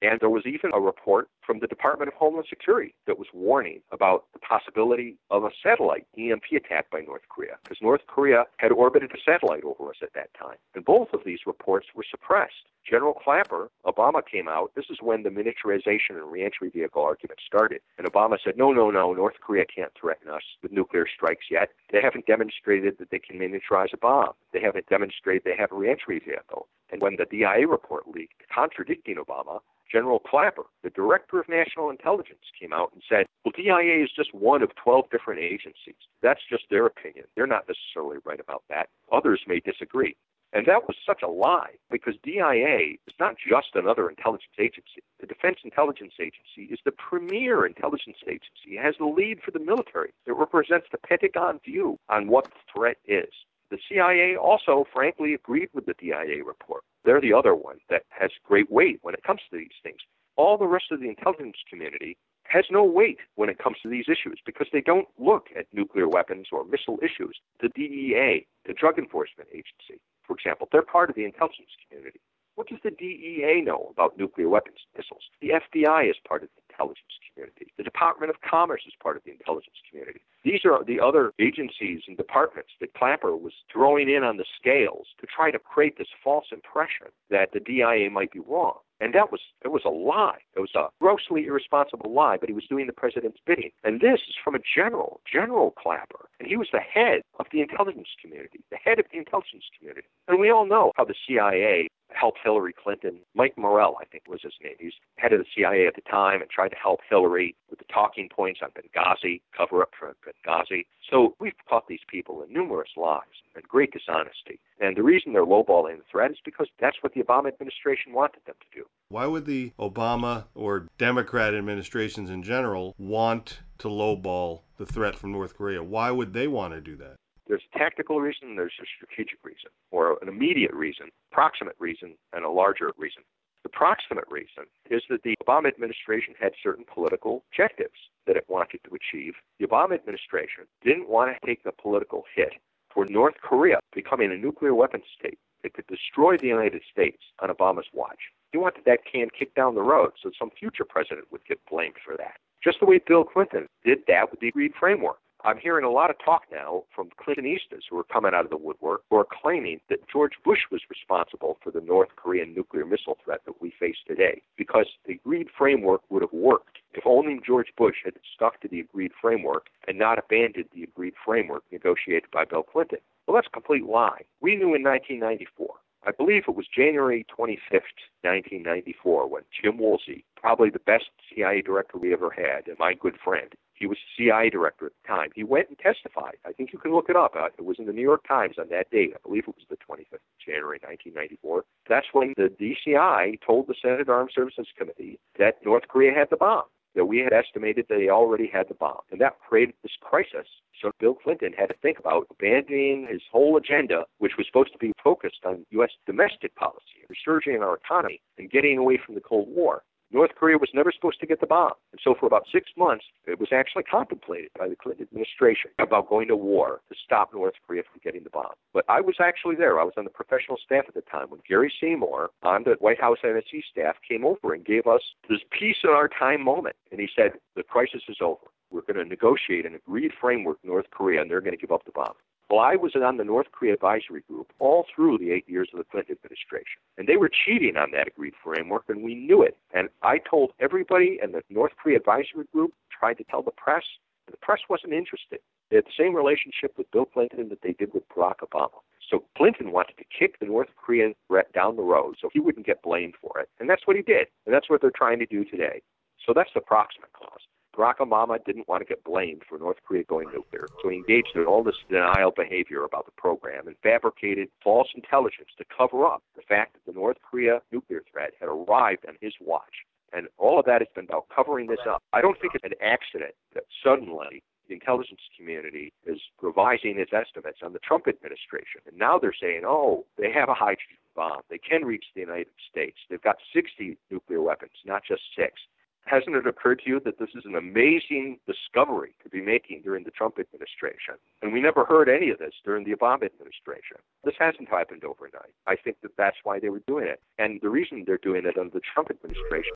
And there was even a report from the Department of Homeland Security that was warning about the possibility of a satellite E M P attack by North Korea, because North Korea had orbited a satellite over us at that time. And both of these reports were suppressed. General Clapper, Obama came out. This is when the miniaturization and reentry vehicle argument started. And Obama said, no, no, no, North Korea can't threaten us with nuclear strikes yet. They haven't demonstrated that they can miniaturize a bomb. They haven't demonstrated they have a reentry vehicle. And when the D I A report leaked, contradicting Obama, General Clapper, the Director of National Intelligence, came out and said, well, D I A is just one of twelve different agencies. That's just their opinion. They're not necessarily right about that. Others may disagree. And that was such a lie, because D I A is not just another intelligence agency. The Defense Intelligence Agency is the premier intelligence agency. It has the lead for the military. It represents the Pentagon view on what the threat is. The C I A also, frankly, agreed with the D I A report. They're the other one that has great weight when it comes to these things. All the rest of the intelligence community has no weight when it comes to these issues because they don't look at nuclear weapons or missile issues. The D E A, the Drug Enforcement Agency, for example, they're part of the intelligence community. What does the D E A know about nuclear weapons and missiles? The F B I is part of the intelligence community. The Department of Commerce is part of the intelligence community. These are the other agencies and departments that Clapper was throwing in on the scales to try to create this false impression that the D I A might be wrong. And that was it was a lie. It was a grossly irresponsible lie, but he was doing the president's bidding. And this is from a general, General Clapper. And he was the head of the intelligence community, the head of the intelligence community. And we all know how the C I A helped Hillary Clinton. Mike Morell, I think was his name. He's head of the C I A at the time and tried to help Hillary with the talking points on Benghazi, cover up for Benghazi. So we've caught these people in numerous lies and great dishonesty. And the reason they're lowballing the threat is because that's what the Obama administration wanted them to do. Why would the Obama or Democrat administrations in general want to lowball the threat from North Korea? Why would they want to do that? There's a tactical reason, there's a strategic reason, or an immediate reason, proximate reason, and a larger reason. The proximate reason is that the Obama administration had certain political objectives that it wanted to achieve. The Obama administration didn't want to take the political hit for North Korea becoming a nuclear weapons state that could destroy the United States on Obama's watch. He wanted that can kicked down the road so some future president would get blamed for that. Just the way Bill Clinton did that with the agreed framework. I'm hearing a lot of talk now from Clintonistas who are coming out of the woodwork who are claiming that George Bush was responsible for the North Korean nuclear missile threat that we face today because the agreed framework would have worked if only George Bush had stuck to the agreed framework and not abandoned the agreed framework negotiated by Bill Clinton. Well, that's a complete lie. We knew in nineteen ninety-four, I believe it was January twenty-fifth, nineteen ninety-four, when Jim Woolsey, probably the best C I A director we ever had, and my good friend, he was C I A director at the time. He went and testified. I think you can look it up. It was in the New York Times on that date. I believe it was the twenty-fifth of January, nineteen ninety-four. That's when the D C I told the Senate Armed Services Committee that North Korea had the bomb, that we had estimated that they already had the bomb. And that created this crisis. So Bill Clinton had to think about abandoning his whole agenda, which was supposed to be focused on U S domestic policy, resurging our economy, and getting away from the Cold War. North Korea was never supposed to get the bomb. And so for about six months, it was actually contemplated by the Clinton administration about going to war to stop North Korea from getting the bomb. But I was actually there. I was on the professional staff at the time when Gary Seymour on the White House N S C staff came over and gave us this peace in our time moment. And he said, the crisis is over. We're going to negotiate an agreed framework with North Korea, and they're going to give up the bomb. Well, I was on the North Korea Advisory Group all through the eight years of the Clinton administration. And they were cheating on that agreed framework, and we knew it. And I told everybody, and the North Korea Advisory Group tried to tell the press. The press wasn't interested. They had the same relationship with Bill Clinton that they did with Barack Obama. So Clinton wanted to kick the North Korean threat down the road so he wouldn't get blamed for it. And that's what he did. And that's what they're trying to do today. So that's the proximate cause. Barack Obama didn't want to get blamed for North Korea going nuclear, so he engaged in all this denial behavior about the program and fabricated false intelligence to cover up the fact that the North Korea nuclear threat had arrived on his watch. And all of that has been about covering this up. I don't think it's an accident that suddenly the intelligence community is revising its estimates on the Trump administration. And now they're saying, oh, they have a hydrogen bomb. They can reach the United States. They've got sixty nuclear weapons, not just six. Hasn't it occurred to you that this is an amazing discovery to be making during the Trump administration? And we never heard any of this during the Obama administration. This hasn't happened overnight. I think that that's why they were doing it. And the reason they're doing it under the Trump administration,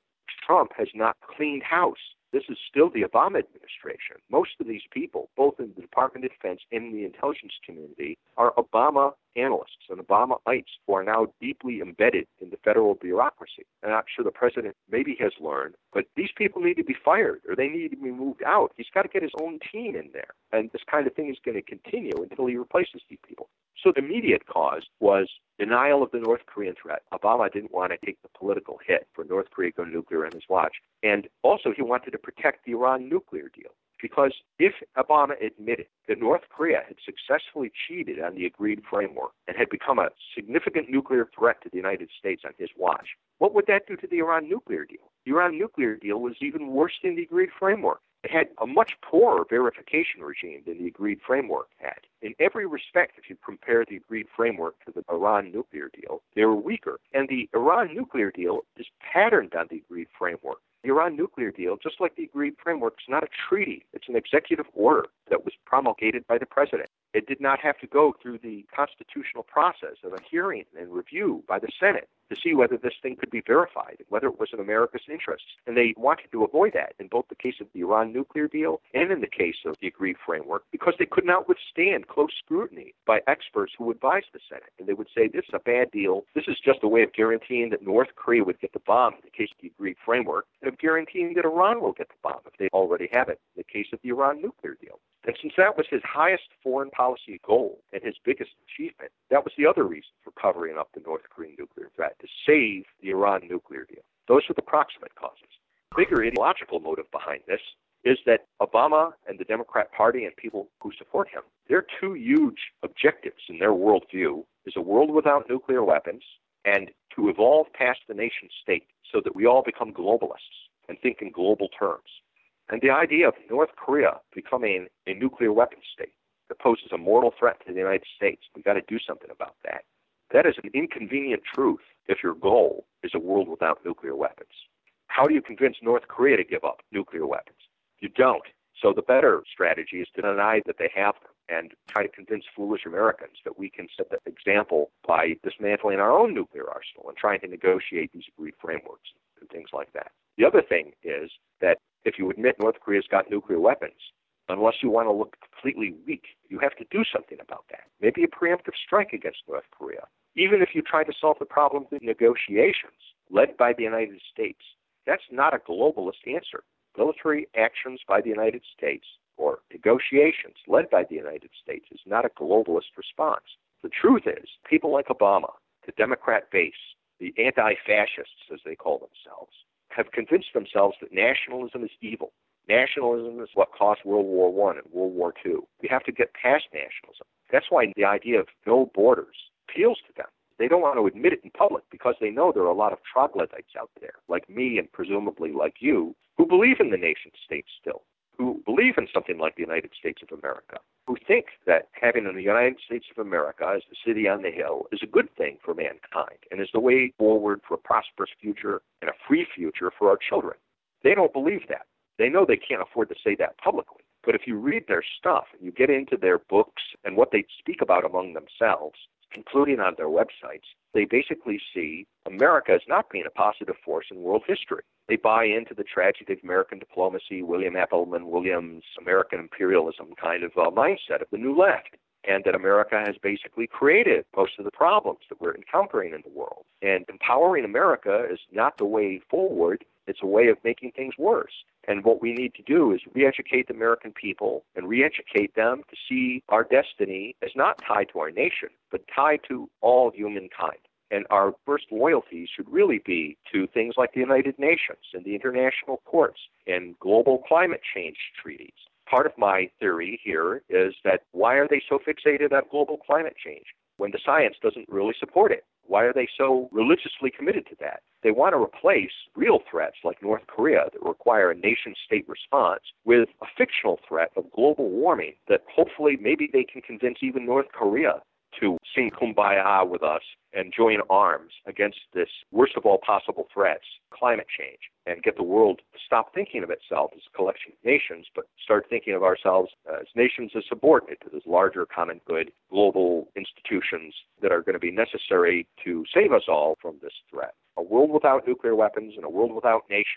Trump has not cleaned house. This is still the Obama administration. Most of these people, both in the Department of Defense and in the intelligence community, are Obama analysts and Obamaites who are now deeply embedded in the federal bureaucracy. I'm not sure the president maybe has learned, but these people need to be fired or they need to be moved out. He's got to get his own team in there. And this kind of thing is going to continue until he replaces these people. So the immediate cause was denial of the North Korean threat. Obama didn't want to take the political hit for North Korea going nuclear on his watch. And also he wanted to protect the Iran nuclear deal. Because if Obama admitted that North Korea had successfully cheated on the agreed framework and had become a significant nuclear threat to the United States on his watch, what would that do to the Iran nuclear deal? The Iran nuclear deal was even worse than the agreed framework. It had a much poorer verification regime than the agreed framework had. In every respect, if you compare the agreed framework to the Iran nuclear deal, they were weaker. And the Iran nuclear deal is patterned on the agreed framework. The Iran nuclear deal, just like the agreed framework, is not a treaty. It's an executive order that was promulgated by the president. It did not have to go through the constitutional process of a hearing and review by the Senate to see whether this thing could be verified and whether it was in America's interests. And they wanted to avoid that in both the case of the Iran nuclear deal and in the case of the agreed framework because they could not withstand close scrutiny by experts who advised the Senate. And they would say, this is a bad deal. This is just a way of guaranteeing that North Korea would get the bomb in the case of the agreed framework and of guaranteeing that Iran will get the bomb if they already have it in the case of the Iran nuclear deal. And since that was his highest foreign policy goal and his biggest achievement, that was the other reason for covering up the North Korean nuclear threat, to save the Iran nuclear deal. Those were the proximate causes. Bigger ideological motive behind this is that Obama and the Democrat Party and people who support him, their two huge objectives in their worldview is a world without nuclear weapons and to evolve past the nation state so that we all become globalists and think in global terms. And the idea of North Korea becoming a nuclear weapons state that poses a mortal threat to the United States, we've got to do something about that. That is an inconvenient truth if your goal is a world without nuclear weapons. How do you convince North Korea to give up nuclear weapons? You don't. So the better strategy is to deny that they have them and try to convince foolish Americans that we can set the example by dismantling our own nuclear arsenal and trying to negotiate these agreed frameworks and things like that. The other thing is that if you admit North Korea's got nuclear weapons, unless you want to look completely weak, you have to do something about that. Maybe a preemptive strike against North Korea. Even if you try to solve the problem through negotiations led by the United States, that's not a globalist answer. Military actions by the United States or negotiations led by the United States is not a globalist response. The truth is, people like Obama, the Democrat base, the anti-fascists, as they call themselves, have convinced themselves that nationalism is evil. Nationalism is what caused World War One and World War Two. We have to get past nationalism. That's why the idea of no borders appeals to them. They don't want to admit it in public because they know there are a lot of troglodytes out there, like me and presumably like you, who believe in the nation state still, who believe in something like the United States of America, who think that having the United States of America as the city on the hill is a good thing for mankind and is the way forward for a prosperous future and a free future for our children. They don't believe that. They know they can't afford to say that publicly. But if you read their stuff and you get into their books and what they speak about among themselves, including on their websites, they basically see America as not being a positive force in world history. They buy into the tragedy of American diplomacy, William Appleman Williams' American imperialism kind of uh, mindset of the New Left, and that America has basically created most of the problems that we're encountering in the world. And empowering America is not the way forward. It's a way of making things worse. And what we need to do is re-educate the American people and re-educate them to see our destiny as not tied to our nation, but tied to all humankind. And our first loyalty should really be to things like the United Nations and the international courts and global climate change treaties. Part of my theory here is that why are they so fixated on global climate change when the science doesn't really support it? Why are they so religiously committed to that? They want to replace real threats like North Korea that require a nation-state response with a fictional threat of global warming that hopefully maybe they can convince even North Korea to sing kumbaya with us and join arms against this worst of all possible threats, climate change, and get the world to stop thinking of itself as a collection of nations, but start thinking of ourselves as nations as subordinate to this larger common good, global institutions that are going to be necessary to save us all from this threat. A world without nuclear weapons and a world without nations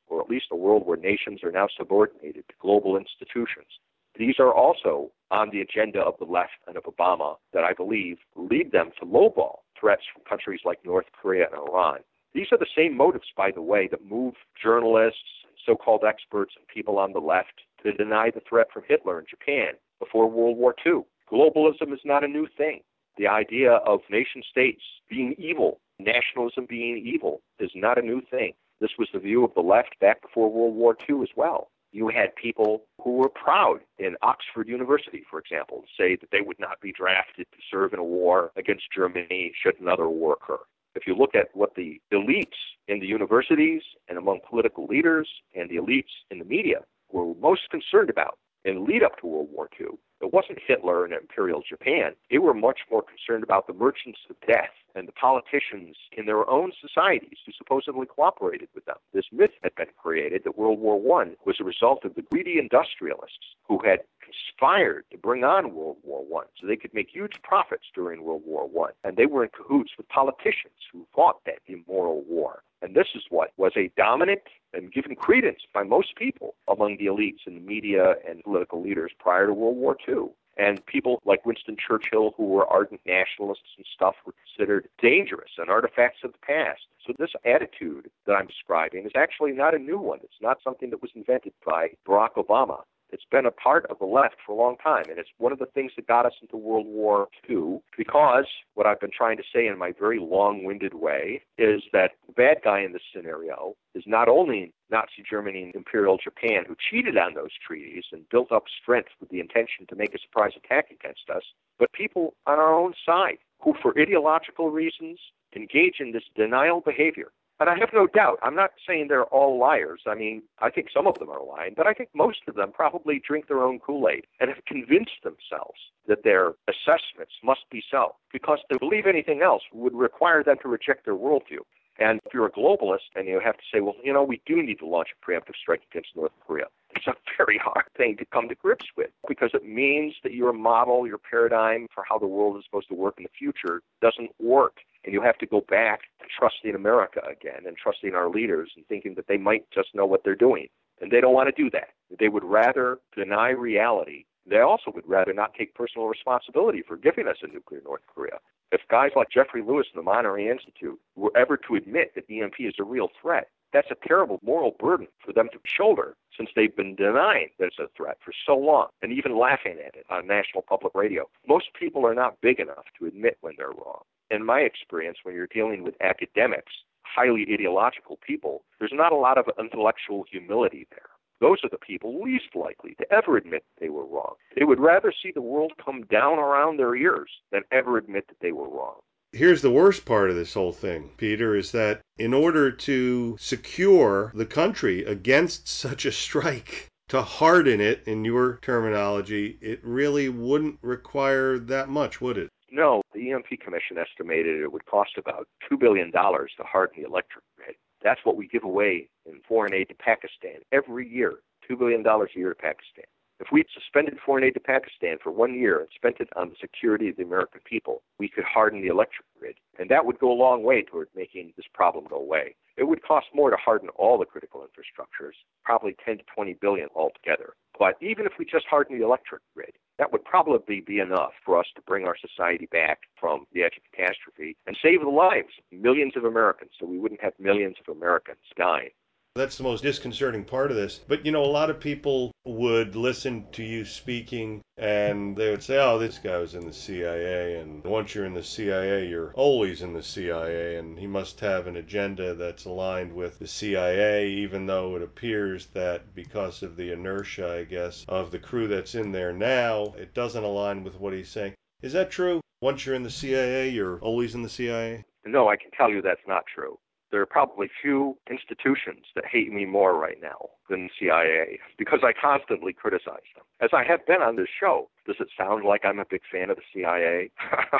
or at least a world where nations are now subordinated to global institutions. These are also on the agenda of the left and of Obama that I believe lead them to lowball threats from countries like North Korea and Iran. These are the same motives, by the way, that move journalists, so-called experts, and people on the left to deny the threat from Hitler in Japan before World War Two. Globalism is not a new thing. The idea of nation states being evil, nationalism being evil, is not a new thing. This was the view of the left back before World War Two as well. You had people who were proud in Oxford University, for example, say that they would not be drafted to serve in a war against Germany should another war occur. If you look at what the elites in the universities and among political leaders and the elites in the media were most concerned about in the lead up to World War Two, it wasn't Hitler and Imperial Japan. They were much more concerned about the merchants of death and the politicians in their own societies who supposedly cooperated with them. This myth had been created that World War One was a result of the greedy industrialists who had conspired to bring on World War One so they could make huge profits during World War One. And they were in cahoots with politicians who fought that immoral war. And this is what was a dominant and given credence by most people among the elites in the media and political leaders prior to World War Two. And people like Winston Churchill, who were ardent nationalists and stuff, were considered dangerous and artifacts of the past. So this attitude that I'm describing is actually not a new one. It's not something that was invented by Barack Obama. It's been a part of the left for a long time, and it's one of the things that got us into World War Two, because what I've been trying to say in my very long-winded way is that the bad guy in this scenario is not only Nazi Germany and Imperial Japan, who cheated on those treaties and built up strength with the intention to make a surprise attack against us, but people on our own side who, for ideological reasons, engage in this denial behavior. And I have no doubt, I'm not saying they're all liars. I mean, I think some of them are lying, but I think most of them probably drink their own Kool-Aid and have convinced themselves that their assessments must be so, because to believe anything else would require them to reject their worldview. And if you're a globalist and you have to say, well, you know, we do need to launch a preemptive strike against North Korea, it's a very hard thing to come to grips with, because it means that your model, your paradigm for how the world is supposed to work in the future doesn't work. And you have to go back to trusting America again and trusting our leaders and thinking that they might just know what they're doing. And they don't want to do that. They would rather deny reality. They also would rather not take personal responsibility for giving us a nuclear North Korea. If guys like Jeffrey Lewis and the Monterey Institute were ever to admit that E M P is a real threat, that's a terrible moral burden for them to shoulder, since they've been denying that it's a threat for so long and even laughing at it on national public radio. Most people are not big enough to admit when they're wrong. In my experience, when you're dealing with academics, highly ideological people, there's not a lot of intellectual humility there. Those are the people least likely to ever admit they were wrong. They would rather see the world come down around their ears than ever admit that they were wrong. Here's the worst part of this whole thing, Peter, is that in order to secure the country against such a strike, to harden it, in your terminology, it really wouldn't require that much, would it? No, the E M P Commission estimated it would cost about two billion dollars to harden the electric grid. That's what we give away in foreign aid to Pakistan every year, two billion dollars a year to Pakistan. If we suspended foreign aid to Pakistan for one year and spent it on the security of the American people, we could harden the electric grid. And that would go a long way toward making this problem go away. It would cost more to harden all the critical infrastructures, probably ten to twenty billion altogether. But even if we just harden the electric grid, that would probably be enough for us to bring our society back from the edge of catastrophe and save the lives of millions of Americans, so we wouldn't have millions of Americans dying. That's the most disconcerting part of this. But, you know, a lot of people would listen to you speaking and they would say, oh, this guy was in the C I A. And once you're in the C I A, you're always in the C I A. And he must have an agenda that's aligned with the C I A, even though it appears that because of the inertia, I guess, of the crew that's in there now, it doesn't align with what he's saying. Is that true? Once you're in the C I A, you're always in the C I A? No, I can tell you that's not true. There are probably few institutions that hate me more right now than the C I A, because I constantly criticize them, as I have been on this show. Does it sound like I'm a big fan of the C I A?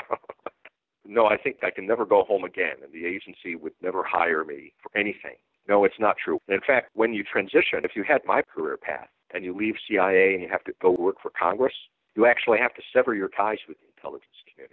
No, I think I can never go home again, and the agency would never hire me for anything. No, it's not true. In fact, when you transition, if you had my career path, and you leave C I A and you have to go work for Congress, you actually have to sever your ties with the intelligence community.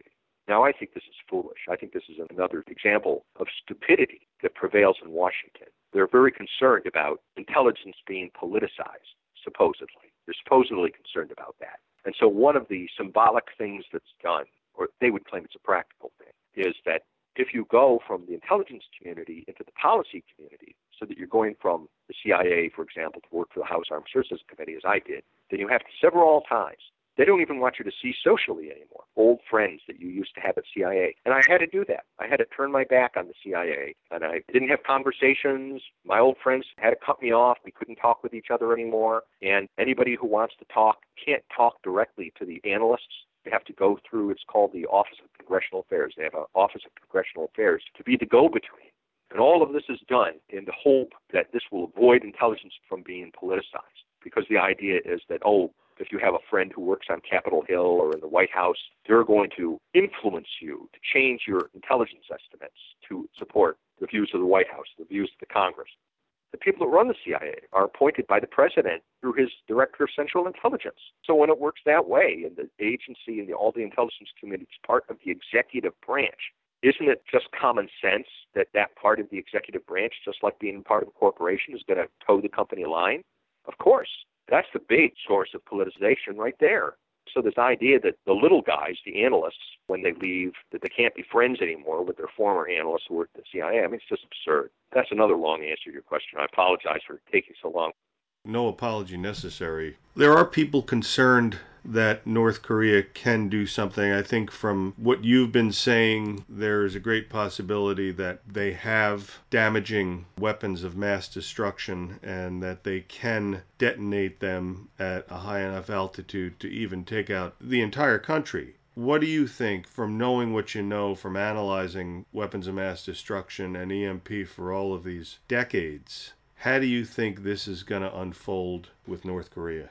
Now, I think this is foolish. I think this is another example of stupidity that prevails in Washington. They're very concerned about intelligence being politicized, supposedly. They're supposedly concerned about that. And so one of the symbolic things that's done, or they would claim it's a practical thing, is that if you go from the intelligence community into the policy community, so that you're going from the C I A, for example, to work for the House Armed Services Committee, as I did, then you have to sever all ties. They don't even want you to see socially anymore, old friends that you used to have at C I A. And I had to do that. I had to turn my back on the C I A, and I didn't have conversations. My old friends had to cut me off. We couldn't talk with each other anymore. And anybody who wants to talk can't talk directly to the analysts. They have to go through, it's called the Office of Congressional Affairs. They have an Office of Congressional Affairs to be the go-between. And all of this is done in the hope that this will avoid intelligence from being politicized, because the idea is that, oh, if you have a friend who works on Capitol Hill or in the White House, they're going to influence you to change your intelligence estimates to support the views of the White House, the views of the Congress. The people that run the C I A are appointed by the president through his Director of Central Intelligence. So when it works that way, and the agency and the, all the intelligence community is part of the executive branch, isn't it just common sense that that part of the executive branch, just like being part of a corporation, is going to toe the company line? Of course. That's the big source of politicization right there. So this idea that the little guys, the analysts, when they leave, that they can't be friends anymore with their former analysts who worked at the C I A, I mean, it's just absurd. That's another long answer to your question. I apologize for taking so long. No apology necessary. There are people concerned that North Korea can do something. I think from what you've been saying, there is a great possibility that they have damaging weapons of mass destruction and that they can detonate them at a high enough altitude to even take out the entire country. What do you think, from knowing what you know, from analyzing weapons of mass destruction and E M P for all of these decades, how do you think this is going to unfold with North Korea?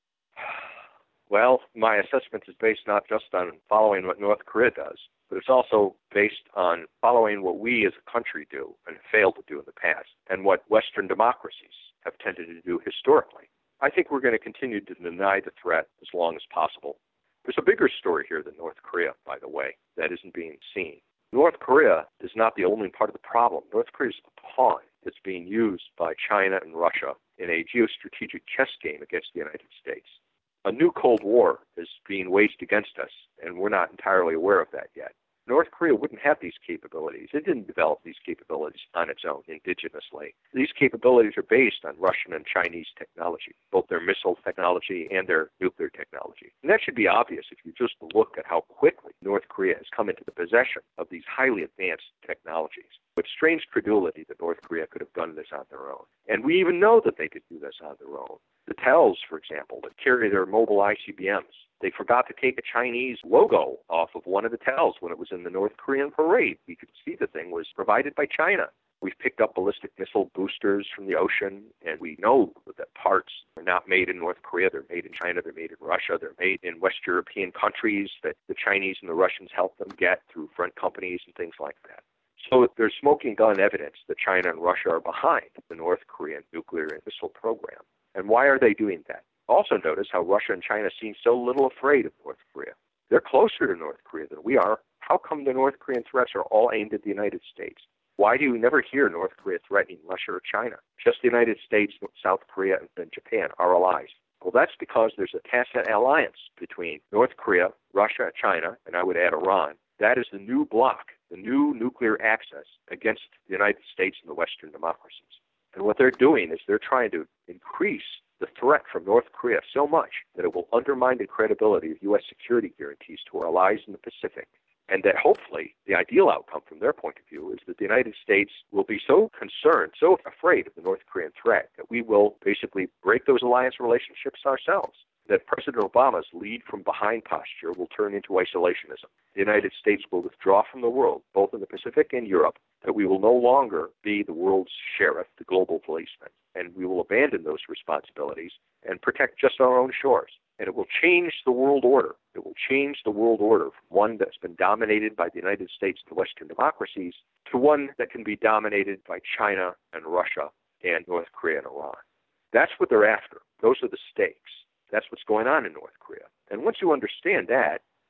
Well, my assessment is based not just on following what North Korea does, but it's also based on following what we as a country do and failed to do in the past, and what Western democracies have tended to do historically. I think we're going to continue to deny the threat as long as possible. There's a bigger story here than North Korea, by the way, that isn't being seen. North Korea is not the only part of the problem. North Korea is the pawn that's being used by China and Russia in a geostrategic chess game against the United States. A new Cold War is being waged against us, and we're not entirely aware of that yet. North Korea wouldn't have these capabilities. It didn't develop these capabilities on its own, indigenously. These capabilities are based on Russian and Chinese technology, both their missile technology and their nuclear technology. And that should be obvious if you just look at how quickly North Korea has come into the possession of these highly advanced technologies. With strange credulity that North Korea could have done this on their own. And we even know that they could do this on their own. The Tels, for example, that carry their mobile I C B Ms, they forgot to take a Chinese logo off of one of the Tels when it was in the North Korean parade. We could see the thing was provided by China. We've picked up ballistic missile boosters from the ocean, and we know that parts are not made in North Korea. They're made in China. They're made in Russia. They're made in West European countries that the Chinese and the Russians help them get through front companies and things like that. So there's smoking gun evidence that China and Russia are behind the North Korean nuclear and missile program. And why are they doing that? Also notice how Russia and China seem so little afraid of North Korea. They're closer to North Korea than we are. How come the North Korean threats are all aimed at the United States? Why do you never hear North Korea threatening Russia or China? Just the United States, South Korea, and Japan are allies. Well, that's because there's a tacit alliance between North Korea, Russia, China, and I would add Iran. That is the new bloc, the new nuclear axis against the United States and the Western democracies. And what they're doing is they're trying to increase the threat from North Korea so much that it will undermine the credibility of U S security guarantees to our allies in the Pacific. And that hopefully the ideal outcome from their point of view is that the United States will be so concerned, so afraid of the North Korean threat that we will basically break those alliance relationships ourselves. That President Obama's lead from behind posture will turn into isolationism. The United States will withdraw from the world, both in the Pacific and Europe, that we will no longer be the world's sheriff, the global policeman, and we will abandon those responsibilities and protect just our own shores. And it will change the world order. It will change the world order from one that's been dominated by the United States and the Western democracies to one that can be dominated by China and Russia and North Korea and Iran. That's what they're after. Those are the stakes. That's what's going on in North Korea. And once you understand that,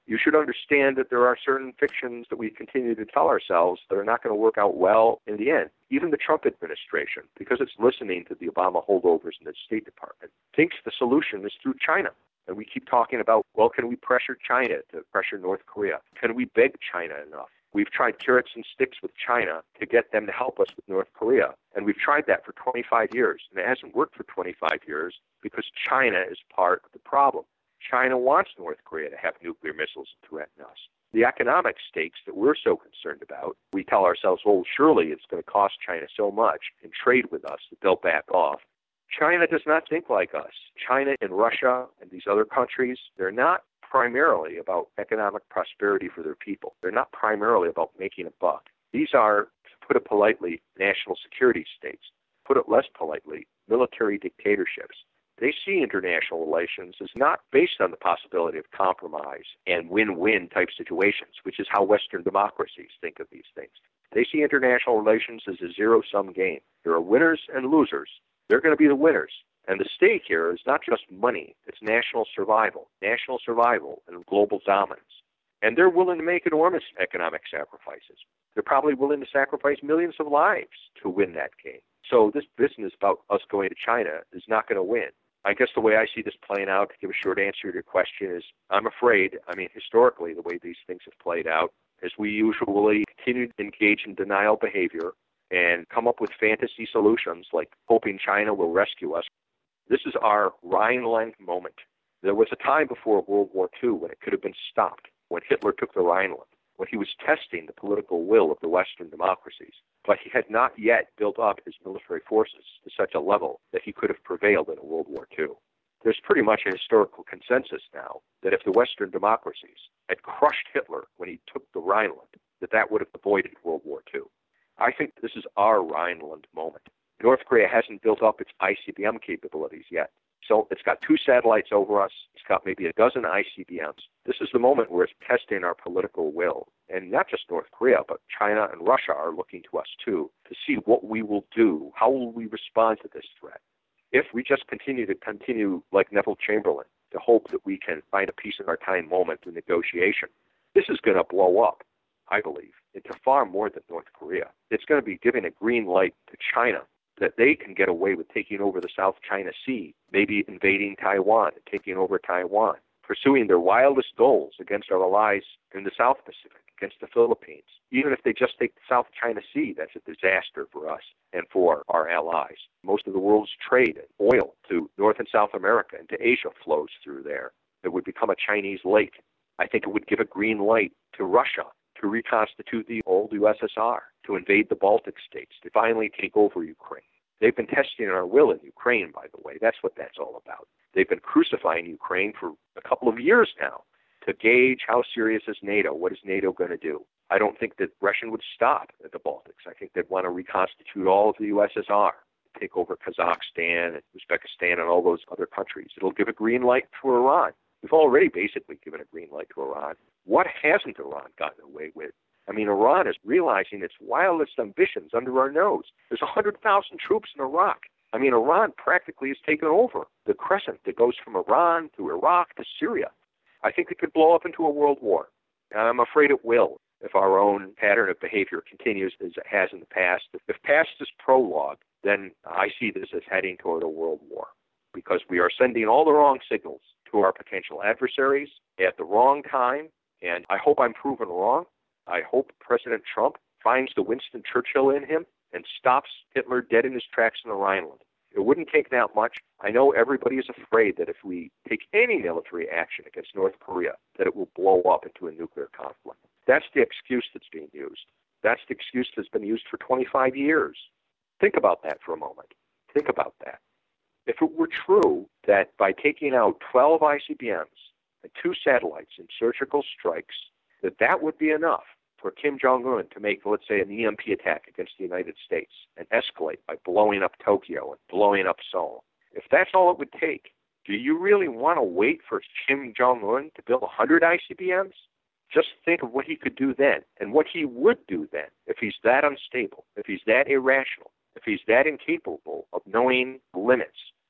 You should understand that there are certain fictions that we continue to tell ourselves that are not going to work out well in the end. Even the Trump administration, because it's listening to the Obama holdovers in the State Department, thinks the solution is through China. And we keep talking about, well, can we pressure China to pressure North Korea? Can we beg China enough? We've tried carrots and sticks with China to get them to help us with North Korea. And we've tried that for twenty-five years. And it hasn't worked for twenty-five years because China is part of the problem. China wants North Korea to have nuclear missiles and threaten us. The economic stakes that we're so concerned about, we tell ourselves, well, surely it's going to cost China so much in trade with us that they'll back off. China does not think like us. China and Russia and these other countries, they're not primarily about economic prosperity for their people. They're not primarily about making a buck. These are, to put it politely, national security states. Put it less politely, military dictatorships. They see international relations as not based on the possibility of compromise and win-win type situations, which is how Western democracies think of these things. They see international relations as a zero-sum game. There are winners and losers. They're going to be the winners. And the stake here is not just money, it's national survival, national survival and global dominance. And they're willing to make enormous economic sacrifices. They're probably willing to sacrifice millions of lives to win that game. So this business about us going to China is not going to win. I guess the way I see this playing out, to give a short answer to your question, is I'm afraid, I mean, historically, the way these things have played out is we usually continue to engage in denial behavior and come up with fantasy solutions like hoping China will rescue us. This is our Rhineland moment. There was a time before World War Two when it could have been stopped, when Hitler took the Rhineland, when he was testing the political will of the Western democracies. But he had not yet built up his military forces to such a level that he could have prevailed in a World War Two. There's pretty much a historical consensus now that if the Western democracies had crushed Hitler when he took the Rhineland, that that would have avoided World War Two. I think this is our Rhineland moment. North Korea hasn't built up its I C B M capabilities yet. So it's got two satellites over us. It's got maybe a dozen I C B Ms. This is the moment where it's testing our political will. And not just North Korea, but China and Russia are looking to us too to see what we will do. How will we respond to this threat? If we just continue to continue like Neville Chamberlain to hope that we can find a piece of our time moment in negotiation, this is going to blow up, I believe, into far more than North Korea. It's going to be giving a green light to China that they can get away with taking over the South China Sea, maybe invading Taiwan and taking over Taiwan, pursuing their wildest goals against our allies in the South Pacific, against the Philippines. Even if they just take the South China Sea, that's a disaster for us and for our allies. Most of the world's trade in oil to North and South America and to Asia flows through there. It would become a Chinese lake. I think it would give a green light to Russia to reconstitute the old U S S R, to invade the Baltic states, to finally take over Ukraine. They've been testing our will in Ukraine, by the way. That's what that's all about. They've been crucifying Ukraine for a couple of years now to gauge how serious is NATO. What is NATO going to do? I don't think that Russia would stop at the Baltics. I think they'd want to reconstitute all of the U S S R, take over Kazakhstan and Uzbekistan and all those other countries. It'll give a green light for Iran. We've already basically given a green light to Iran. What hasn't Iran gotten away with? I mean, Iran is realizing its wildest ambitions under our nose. There's one hundred thousand troops in Iraq. I mean, Iran practically has taken over the crescent that goes from Iran to Iraq to Syria. I think it could blow up into a world war. And I'm afraid it will if our own pattern of behavior continues as it has in the past. If past is prologue, then I see this as heading toward a world war because we are sending all the wrong signals to our potential adversaries at the wrong time. And I hope I'm proven wrong. I hope President Trump finds the Winston Churchill in him and stops Hitler dead in his tracks in the Rhineland. It wouldn't take that much. I know everybody is afraid that if we take any military action against North Korea, that it will blow up into a nuclear conflict. That's the excuse that's being used. That's the excuse that's been used for twenty-five years. Think about that for a moment. Think about that. If it were true that by taking out twelve I C B Ms and two satellites in surgical strikes, that that would be enough for Kim Jong-un to make, let's say, an E M P attack against the United States and escalate by blowing up Tokyo and blowing up Seoul. If that's all it would take, do you really want to wait for Kim Jong-un to build one hundred I C B Ms? Just think of what he could do then and what he would do then if he's that unstable, if he's that irrational, if he's that incapable of knowing limits.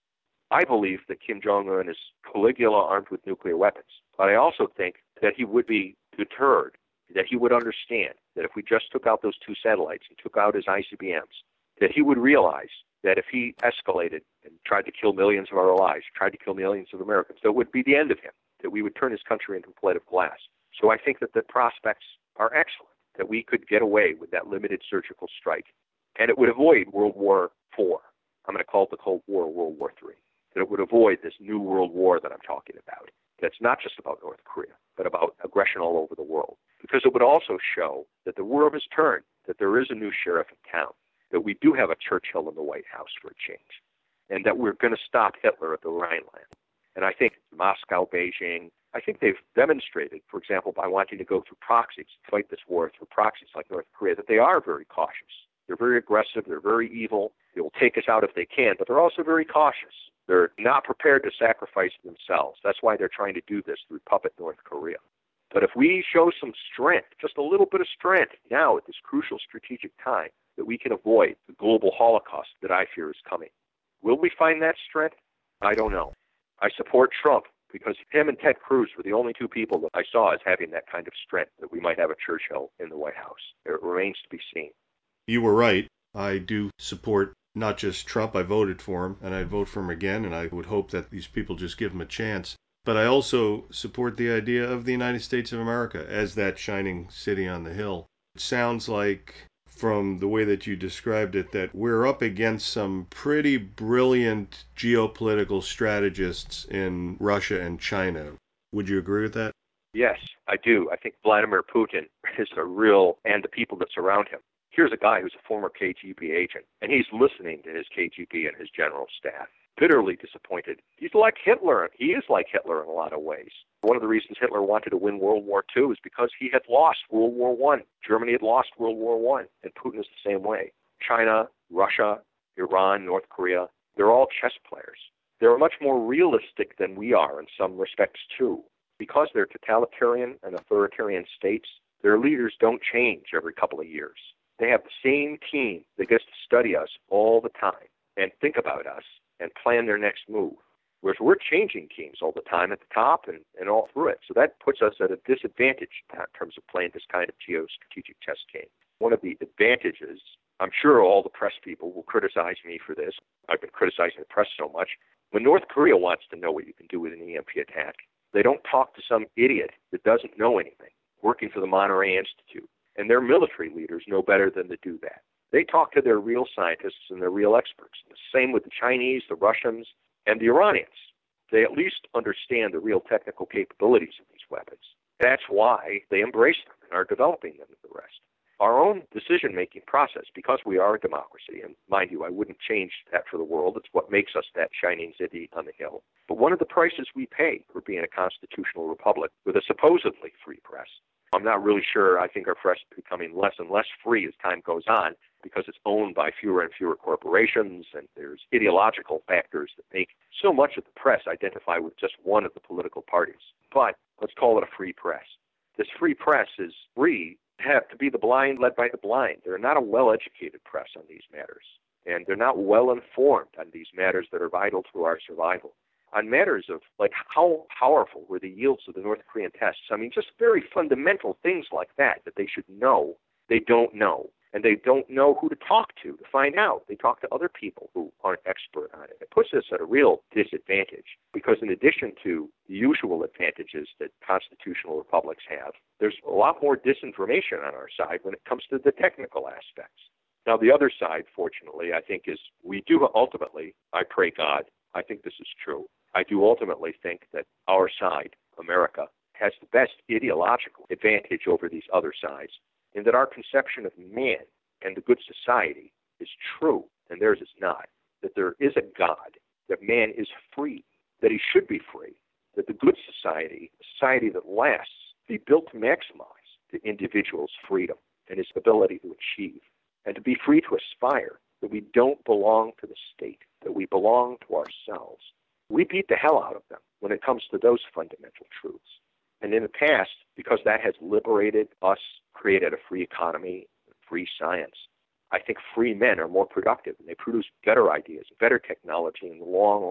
I believe that Kim Jong-un is Caligula armed with nuclear weapons. But I also think that he would be deterred, that he would understand that if we just took out those two satellites and took out his I C B Ms, that he would realize that if he escalated and tried to kill millions of our allies, tried to kill millions of Americans, that would be the end of him, that we would turn his country into a plate of glass. So I think that the prospects are excellent, that we could get away with that limited surgical strike. And it would avoid World War Four. I'm going to call it the Cold War World War Three. That it would avoid this new world war that I'm talking about. That's not just about North Korea, but about aggression all over the world. Because it would also show that the world has turned, that there is a new sheriff in town, that we do have a Churchill in the White House for a change, and that we're going to stop Hitler at the Rhineland. And I think Moscow, Beijing, I think they've demonstrated, for example, by wanting to go through proxies, fight this war through proxies like North Korea, that they are very cautious. They're very aggressive. They're very evil. They will take us out if they can, but they're also very cautious. They're not prepared to sacrifice themselves. That's why they're trying to do this through puppet North Korea. But if we show some strength, just a little bit of strength now at this crucial strategic time, that we can avoid the global holocaust that I fear is coming. Will we find that strength? I don't know. I support Trump because him and Ted Cruz were the only two people that I saw as having that kind of strength, that we might have a Churchill in the White House. It remains to be seen. You were right. I do support not just Trump. I voted for him, and I'd vote for him again, and I would hope that these people just give him a chance. But I also support the idea of the United States of America as that shining city on the hill. It sounds like, from the way that you described it, that we're up against some pretty brilliant geopolitical strategists in Russia and China. Would you agree with that? Yes, I do. I think Vladimir Putin is a real, and the people that surround him. Here's a guy who's a former K G B agent, and he's listening to his K G B and his general staff, bitterly disappointed. He's like Hitler. He is like Hitler in a lot of ways. One of the reasons Hitler wanted to win World War Two is because he had lost World War One. Germany had lost World War One, and Putin is the same way. China, Russia, Iran, North Korea, they're all chess players. They're much more realistic than we are in some respects, too. Because they're totalitarian and authoritarian states, their leaders don't change every couple of years. They have the same team that gets to study us all the time and think about us and plan their next move. Whereas we're changing teams all the time at the top and, and all through it. So that puts us at a disadvantage in terms of playing this kind of geostrategic chess game. One of the advantages, I'm sure all the press people will criticize me for this. I've been criticizing the press so much. When North Korea wants to know what you can do with an E M P attack, they don't talk to some idiot that doesn't know anything, working for the Monterey Institute. And their military leaders know better than to do that. They talk to their real scientists and their real experts. The same with the Chinese, the Russians, and the Iranians. They at least understand the real technical capabilities of these weapons. That's why they embrace them and are developing them with the rest. Our own decision-making process, because we are a democracy, and mind you, I wouldn't change that for the world. It's what makes us that shining city on the hill. But one of the prices we pay for being a constitutional republic with a supposedly free press, I'm not really sure. I think our press is becoming less and less free as time goes on because it's owned by fewer and fewer corporations, and there's ideological factors that make so much of the press identify with just one of the political parties. But let's call it a free press. This free press is free to have to be the blind led by the blind. They're not a well-educated press on these matters, and they're not well-informed on these matters that are vital to our survival. On matters of, like, how powerful were the yields of the North Korean tests. I mean, just very fundamental things like that that they should know, they don't know. And they don't know who to talk to to find out. They talk to other people who aren't expert on it. It puts us at a real disadvantage because in addition to the usual advantages that constitutional republics have, there's a lot more disinformation on our side when it comes to the technical aspects. Now, the other side, fortunately, I think is we do ultimately, I pray God, I think this is true. I do ultimately think that our side, America, has the best ideological advantage over these other sides, in that our conception of man and the good society is true, and theirs is not. That there is a God, that man is free, that he should be free, that the good society, a society that lasts, be built to maximize the individual's freedom and his ability to achieve, and to be free to aspire, that we don't belong to the state, that we belong to ourselves. We beat the hell out of them when it comes to those fundamental truths. And in the past, because that has liberated us, created a free economy, free science, I think free men are more productive and they produce better ideas, better technology in the long run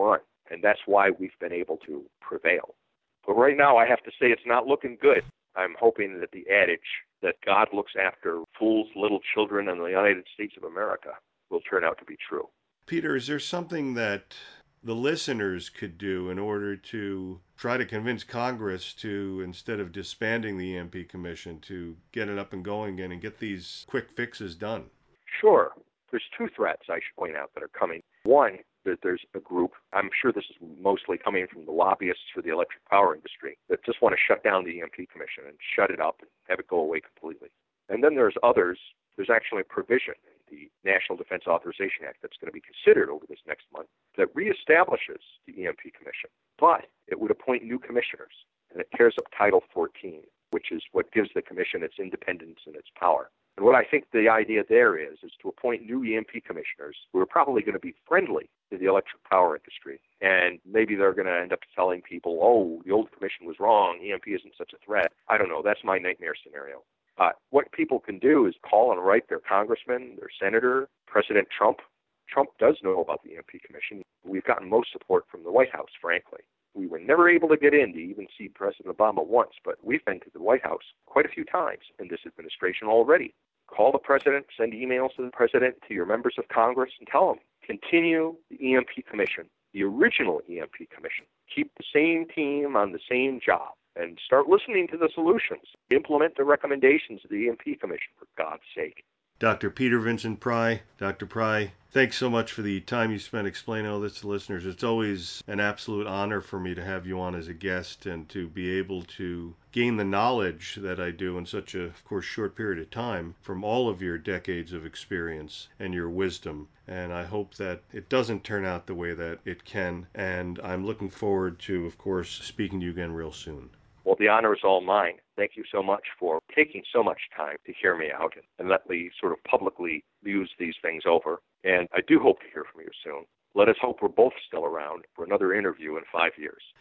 And that's why we've been able to prevail. But right now, I have to say it's not looking good. I'm hoping that the adage that God looks after fools, little children in the United States of America will turn out to be true. Peter, is there something that the listeners could do in order to try to convince Congress to, instead of disbanding the E M P Commission, to get it up and going again and get these quick fixes done? Sure. There's two threats I should point out that are coming. One, that there's a group, I'm sure this is mostly coming from the lobbyists for the electric power industry, that just want to shut down the E M P Commission and shut it up and have it go away completely. And then there's others. There's actually a provision in the National Defense Authorization Act that's going to be considered over this next month that reestablishes the E M P Commission, but it would appoint new commissioners, and it tears up Title fourteen, which is what gives the commission its independence and its power. And what I think the idea there is, is to appoint new E M P commissioners who are probably going to be friendly to the electric power industry. And maybe they're going to end up telling people, oh, the old commission was wrong, E M P isn't such a threat. I don't know. That's my nightmare scenario. Uh, what people can do is call and write their congressman, their senator, President Trump. Trump does know about the E M P Commission. We've gotten most support from the White House, frankly. We were never able to get in to even see President Obama once, but we've been to the White House quite a few times in this administration already. Call the president, send emails to the president, to your members of Congress, and tell them, continue the E M P Commission, the original E M P Commission. Keep the same team on the same job, and start listening to the solutions. Implement the recommendations of the E M P Commission, for God's sake. Doctor Peter Vincent Pry. Doctor Pry, thanks so much for the time you spent explaining all this to listeners. It's always an absolute honor for me to have you on as a guest and to be able to gain the knowledge that I do in such a, of course, short period of time from all of your decades of experience and your wisdom. And I hope that it doesn't turn out the way that it can. And I'm looking forward to, of course, speaking to you again real soon. Well, the honor is all mine. Thank you so much for taking so much time to hear me out and, and let me sort of publicly muse these things over. And I do hope to hear from you soon. Let us hope we're both still around for another interview in five years.